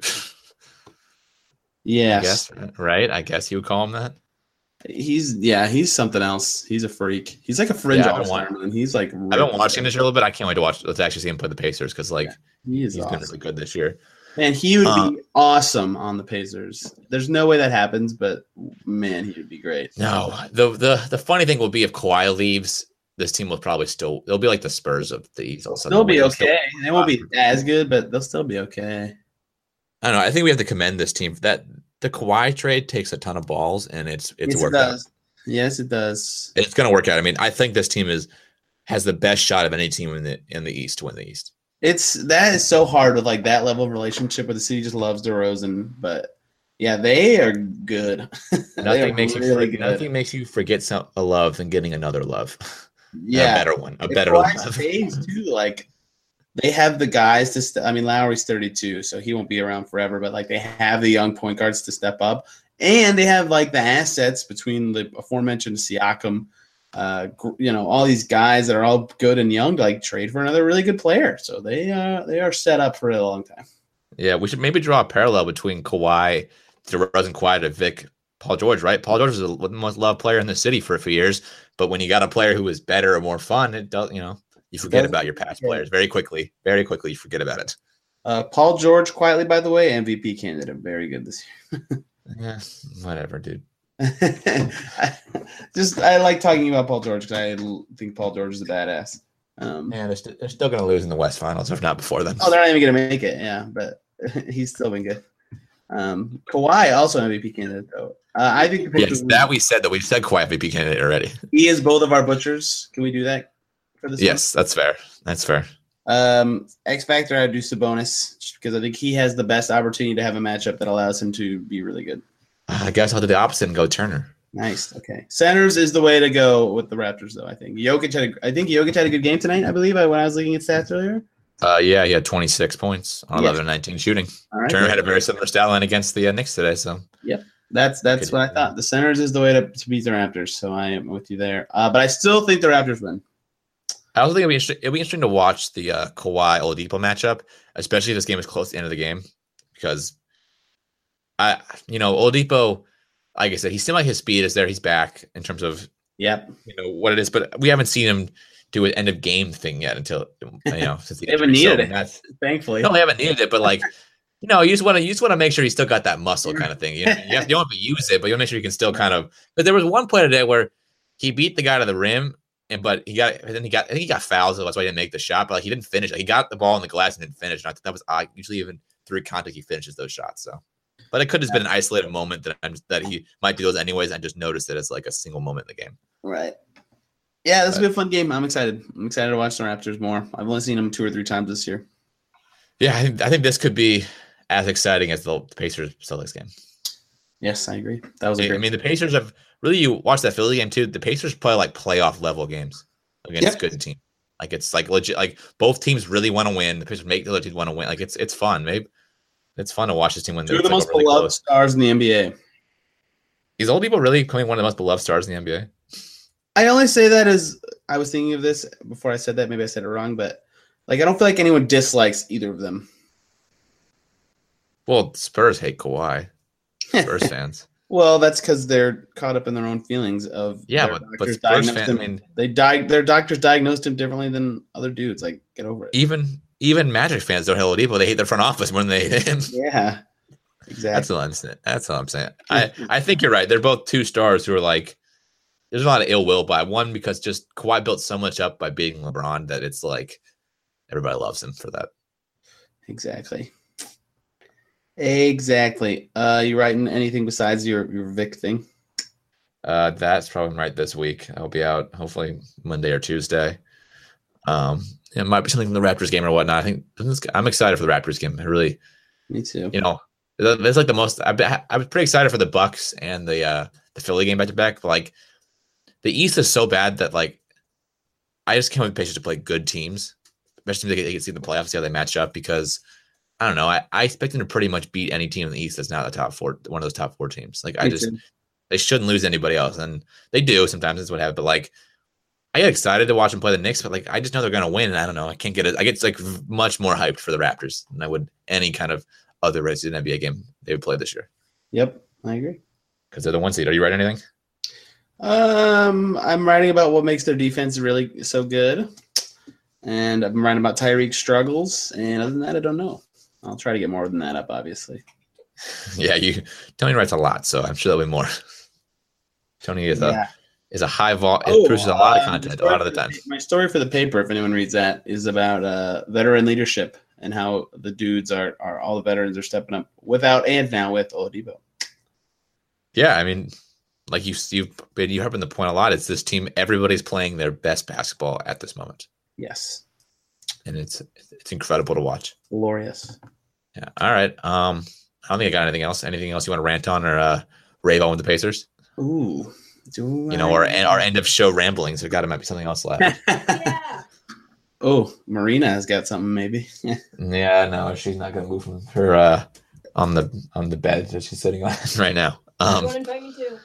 Speaker 3: Yes.
Speaker 2: I guess, right? I guess you would call him that.
Speaker 3: He's yeah, he's something else. He's a freak. He's like a fringe
Speaker 2: Yeah, I've been
Speaker 3: all-star, man. He's like
Speaker 2: I've been watching this year a little bit. I can't wait to watch. Let's actually see him play the Pacers because like
Speaker 3: He is
Speaker 2: he's
Speaker 3: awesome.
Speaker 2: been really good this year.
Speaker 3: Man, he would
Speaker 2: Uh,
Speaker 3: be awesome on the Pacers. There's no way that happens, but man, he would be great.
Speaker 2: No, the the the funny thing will be if Kawhi leaves, this team will probably still. They'll be like the Spurs of the East. All of a sudden.
Speaker 3: They'll be
Speaker 2: They'll still-
Speaker 3: okay. They won't be as good, but they'll still be okay.
Speaker 2: I don't know. I think we have to commend this team for that. The Kawhi trade takes a ton of balls, and it's it's
Speaker 3: Yes, it
Speaker 2: worked out.
Speaker 3: does. Yes, it does.
Speaker 2: It's going to work out. I mean, I think this team is has the best shot of any team in the in the East to win the East.
Speaker 3: It's that is so hard with like that level of relationship where the city just loves DeRozan, but yeah, they are good. They
Speaker 2: Nothing
Speaker 3: are
Speaker 2: makes you
Speaker 3: really
Speaker 2: forget,
Speaker 3: good.
Speaker 2: nothing makes you forget some, a love than getting another love,
Speaker 3: Yeah,
Speaker 2: a better one, a
Speaker 3: If
Speaker 2: better
Speaker 3: Kawhi
Speaker 2: love.
Speaker 3: stays too, like they have the guys to. St- I mean, Lowry's thirty-two, so he won't be around forever. But like, they have the young point guards to step up, and they have like the assets between the aforementioned Siakam, uh, gr- you know, all these guys that are all good and young to like trade for another really good player. So they uh they are set up for a long time.
Speaker 2: Yeah, we should maybe draw a parallel between Kawhi, DeRozan, Kawhi to Vic, Paul George. Right, Paul George was the most loved player in the city for a few years, but when you got a player who was better or more fun, it does. You know, you forget
Speaker 3: does-
Speaker 2: about your past
Speaker 3: yeah.
Speaker 2: players very quickly. Very quickly, you forget about it.
Speaker 3: Uh, Paul George, quietly by the way, M V P candidate, very good this
Speaker 2: Yeah, whatever, dude.
Speaker 3: year. Just I like talking about Paul George because I l- think Paul George is a badass. Um,
Speaker 2: Man, they're, st- they're still going to lose in the West Finals, if not before then.
Speaker 3: Oh, they're not even gonna make it. Yeah, but he's still been good. Um, Kawhi also M V P candidate though. Uh, I think the
Speaker 2: Yes,
Speaker 3: Pacers-
Speaker 2: that we said that we've said Kawhi M V P candidate already.
Speaker 3: he is both of our butchers. Can we do that for this?
Speaker 2: Yes, that's fair. That's fair.
Speaker 3: one? Um, X Factor, I'd do Sabonis just because I think he has the best opportunity to have a matchup that allows him to be really good.
Speaker 2: I guess I'll do the opposite and go Turner.
Speaker 3: Nice. Okay. Centers is the way to go with the Raptors, though. I think Jokic had. A, I think Jokic had a good game tonight. I believe when I was looking at stats earlier.
Speaker 2: Uh, yeah, he had twenty-six points on
Speaker 3: Yeah.
Speaker 2: eleven nineteen shooting.
Speaker 3: All right.
Speaker 2: Turner had a very similar stat line against the uh, Knicks today. So
Speaker 3: Yep. That's that's
Speaker 2: Good.
Speaker 3: what I thought. The centers is the way to, to beat the Raptors. So I am with you there. Uh, but I still think the Raptors win.
Speaker 2: I also think it'll be interesting. It'll be interesting to watch the uh, Kawhi Oladipo matchup, especially if this game is close to the end of the game, because I, you know, Oladipo, like I said, he seemed like his speed is there. He's back in terms of
Speaker 3: Yep.
Speaker 2: you know what it is, but we haven't seen him do an end of game thing yet until you know since the
Speaker 3: They haven't
Speaker 2: injury.
Speaker 3: needed
Speaker 2: So
Speaker 3: it.
Speaker 2: that's-
Speaker 3: Thankfully.
Speaker 2: No, they haven't needed it, but like. You know, you just want to you just want to make sure he's still got that muscle kind of thing. You, know, you, have, you don't have to use it, but you want to make sure you can still kind of. But there was one play today where he beat the guy to the rim, and but he got and then he got I think he got fouled, so that's why he didn't make the shot. But like he didn't finish. Like, he got the ball in the glass and didn't finish. And I think that was odd. Usually, even through contact, he finishes those shots. So, but it could have been an isolated moment that I'm that he might do those anyways. And just noticed it as like a single moment in the game.
Speaker 3: Right. Yeah, this will be a fun game. I'm excited. I'm excited to watch the Raptors more. I've only seen them two or three times this year.
Speaker 2: Yeah, I think I think this could be as exciting as the Pacers Celtics game.
Speaker 3: Yes, I agree. That was a
Speaker 2: I
Speaker 3: great.
Speaker 2: mean, the Pacers have really, you watch that Philly game too. The Pacers play like playoff level games against
Speaker 3: Yep.
Speaker 2: good team. Like it's like legit. Like both teams really want to win. The Pacers make the other team want to win. Like it's it's fun. Maybe it's fun to watch this team win.
Speaker 3: Two of the
Speaker 2: It's, like,
Speaker 3: most
Speaker 2: really
Speaker 3: beloved
Speaker 2: close.
Speaker 3: stars in the N B A.
Speaker 2: Is old people really becoming one of the most beloved stars in the N B A?
Speaker 3: I only say that as I was thinking of this before I said that. Maybe I said it wrong, but like I don't feel like anyone dislikes either of them.
Speaker 2: Well, Spurs hate Kawhi. Spurs fans.
Speaker 3: Well, that's because they're caught up in their own feelings of
Speaker 2: Yeah,
Speaker 3: their
Speaker 2: but- but
Speaker 3: doctors
Speaker 2: Spurs
Speaker 3: diagnosed
Speaker 2: fan-
Speaker 3: him.
Speaker 2: I mean-
Speaker 3: they died. Their doctors diagnosed him differently than other dudes. Like, get over it.
Speaker 2: Even even Magic fans don't hate Oladipo. They hate their front office more than they hate him.
Speaker 3: Yeah, exactly.
Speaker 2: That's what I'm saying. That's what I'm saying. I, I think you're right. They're both two stars who are like, there's a lot of ill will by one because just Kawhi built so much up by beating LeBron that it's like everybody loves him for that.
Speaker 3: Exactly. Exactly. Uh, you writing anything besides your your Vic thing?
Speaker 2: Uh, that's probably right this week. I'll be out hopefully Monday or Tuesday. Um, it might be something from the Raptors game or whatnot. I think I'm excited for the Raptors game. I really,
Speaker 3: Me too.
Speaker 2: you know, that's like the most. I, I was pretty excited for the Bucks and the uh, the Philly game back to back. But like, the East is so bad that like, I just can't wait patience to play good teams, especially if they, they can see the playoffs, see how they match up. Because I don't know, I, I expect them to pretty much beat any team in the East that's not the top four, one of those top four teams. Like I
Speaker 3: Me
Speaker 2: just,
Speaker 3: too.
Speaker 2: they shouldn't lose anybody else, and they do sometimes. Is what happens. But like, I get excited to watch them play the Knicks, but like, I just know they're gonna win. And I don't know, I can't get it. I get like much more hyped for the Raptors than I would any kind of other regular N B A game they would play this year
Speaker 3: Yep, I agree.
Speaker 2: because they're the one seed. Are you writing anything?
Speaker 3: Um, I'm writing about what makes their defense really so good, and I'm writing about Tyreek's struggles. And other than that, I don't know. I'll try to get more than that up, obviously.
Speaker 2: Yeah, you Tony writes a lot, so I'm sure there'll be more. Tony is
Speaker 3: Yeah.
Speaker 2: a is a high vol.
Speaker 3: Oh,
Speaker 2: It produces a lot of
Speaker 3: um,
Speaker 2: content a
Speaker 3: story
Speaker 2: lot of the
Speaker 3: for
Speaker 2: time.
Speaker 3: My story for the paper, if anyone reads that, is about uh, veteran leadership and how the dudes are are all the veterans are stepping up without and now with Oladipo.
Speaker 2: Yeah, I mean, like you you've been you harping the point a lot. It's this team. Everybody's playing their best basketball at this moment,
Speaker 3: Yes,
Speaker 2: and it's it's incredible to watch.
Speaker 3: glorious.
Speaker 2: Yeah. All right. Um, I don't think I got anything else. Anything else you want to rant on or uh, rave on with the Pacers?
Speaker 3: Ooh, do
Speaker 2: You know, our our end of show ramblings. There got to might be something else left.
Speaker 1: Yeah.
Speaker 3: Oh, Marina has got something maybe.
Speaker 2: Yeah, no, she's not gonna move from her uh on the on the bed that she's sitting on right now. Um,
Speaker 1: Don't invite me to.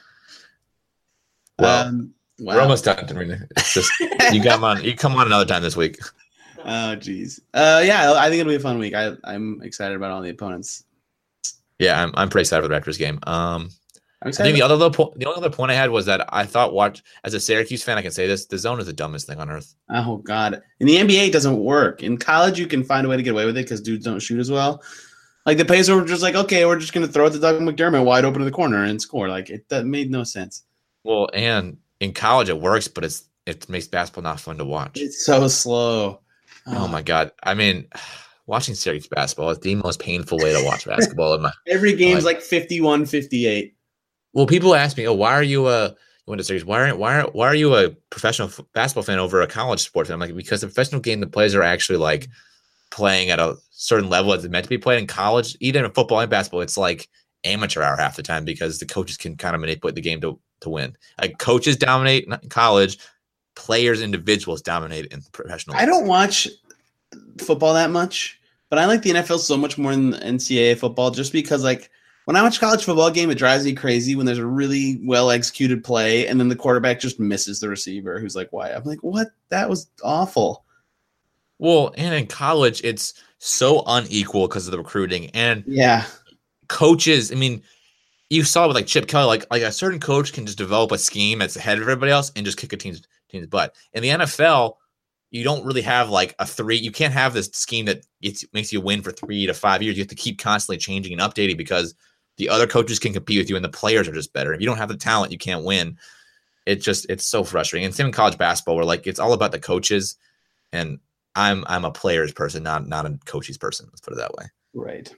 Speaker 2: well,
Speaker 3: um, wow.
Speaker 2: we're almost done. Marina. It's just you come on. You come on another time this week.
Speaker 3: Oh, geez. Uh, yeah, I think it'll be a fun week. I, I'm excited about all the opponents.
Speaker 2: Yeah, I'm I'm pretty excited for the Raptors game. Um,
Speaker 3: I'm
Speaker 2: I
Speaker 3: excited.
Speaker 2: think the other little point, the only other point I had was that I thought watch as a Syracuse fan, I can say this: the zone is the dumbest thing on earth.
Speaker 3: Oh God! In the N B A, it doesn't work. In college, you can find a way to get away with it because dudes don't shoot as well. Like the Pacers were just like, okay, we're just gonna throw it to Doug McDermott wide open in the corner and score. Like it that made no sense.
Speaker 2: Well, and in college it works, but it's it makes basketball not fun to watch.
Speaker 3: It's so slow.
Speaker 2: Oh my God! I mean, watching Syracuse basketball is the most painful way to watch basketball in my.
Speaker 3: Every game's like fifty-one, fifty-eight.
Speaker 2: Well, people ask me, "Oh, why are you a went to series. Why are why are why are you a professional f- basketball fan over a college sports fan? I'm like, because the professional game, the players are actually like playing at a certain level as it's meant to be played. In college, even in football and basketball, it's like amateur hour half the time because the coaches can kind of manipulate the game to to win. Like coaches dominate in college, players, individuals dominate in professional.
Speaker 3: I don't watch football that much, but I like the N F L so much more than the N C double A football just because like when I watch a college football game, it drives me crazy when there's a really well executed play and then the quarterback just misses the receiver who's like, why? I'm like, what? That was awful.
Speaker 2: Well, and in college, it's so unequal because of the recruiting and
Speaker 3: yeah,
Speaker 2: coaches. I mean, you saw with like Chip Kelly, like like a certain coach can just develop a scheme that's ahead of everybody else and just kick a team's team's butt. In the N F L, you don't really have like a three. You can't have this scheme that it's, makes you win for three to five years. You have to keep constantly changing and updating because the other coaches can compete with you and the players are just better. If you don't have the talent, you can't win. It just it's so frustrating. And same in college basketball, where like it's all about the coaches, and I'm I'm a players person, not not a coaches person. Let's put it that way.
Speaker 3: Right.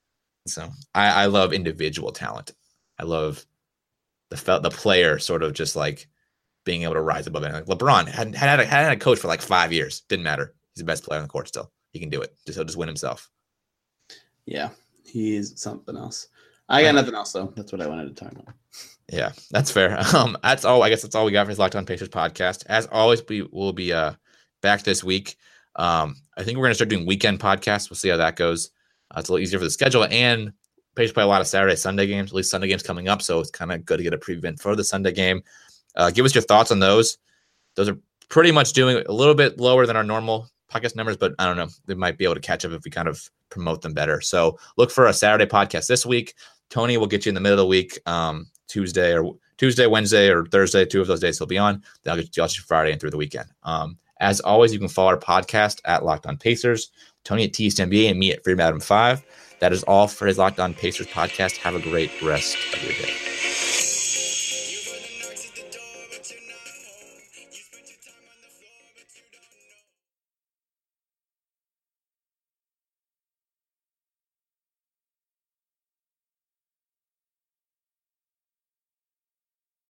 Speaker 2: So I, I love individual talent. I love the the player sort of just like being able to rise above it. Like LeBron had had a, had a coach for like five years. Didn't matter. He's the best player on the court still. He can do it. Just he'll just win himself.
Speaker 3: Yeah, he's something else. I got nothing else though. That's what I wanted to talk about.
Speaker 2: Yeah, that's fair. Um, that's all. I guess that's all we got for his Locked On Pacers podcast. As always, we will be uh back this week. Um, I think we're gonna start doing weekend podcasts. We'll see how that goes. Uh, it's a little easier for the schedule, and Pacers play a lot of Saturday, Sunday games. At least Sunday games coming up, so it's kind of good to get a preview for the Sunday game. Uh, give us your thoughts on those. Those are pretty much doing a little bit lower than our normal podcast numbers, but I don't know. They might be able to catch up if we kind of promote them better. So look for a Saturday podcast this week. Tony will get you in the middle of the week, um, Tuesday or Tuesday, Wednesday, or Thursday. Two of those days he'll be on. Then I'll get you Friday and through the weekend. Um, as always, you can follow our podcast at Locked On Pacers, Tony at T East N B A, and me at Freedom Adam five. That is all for his Locked On Pacers podcast. Have a great rest of your day.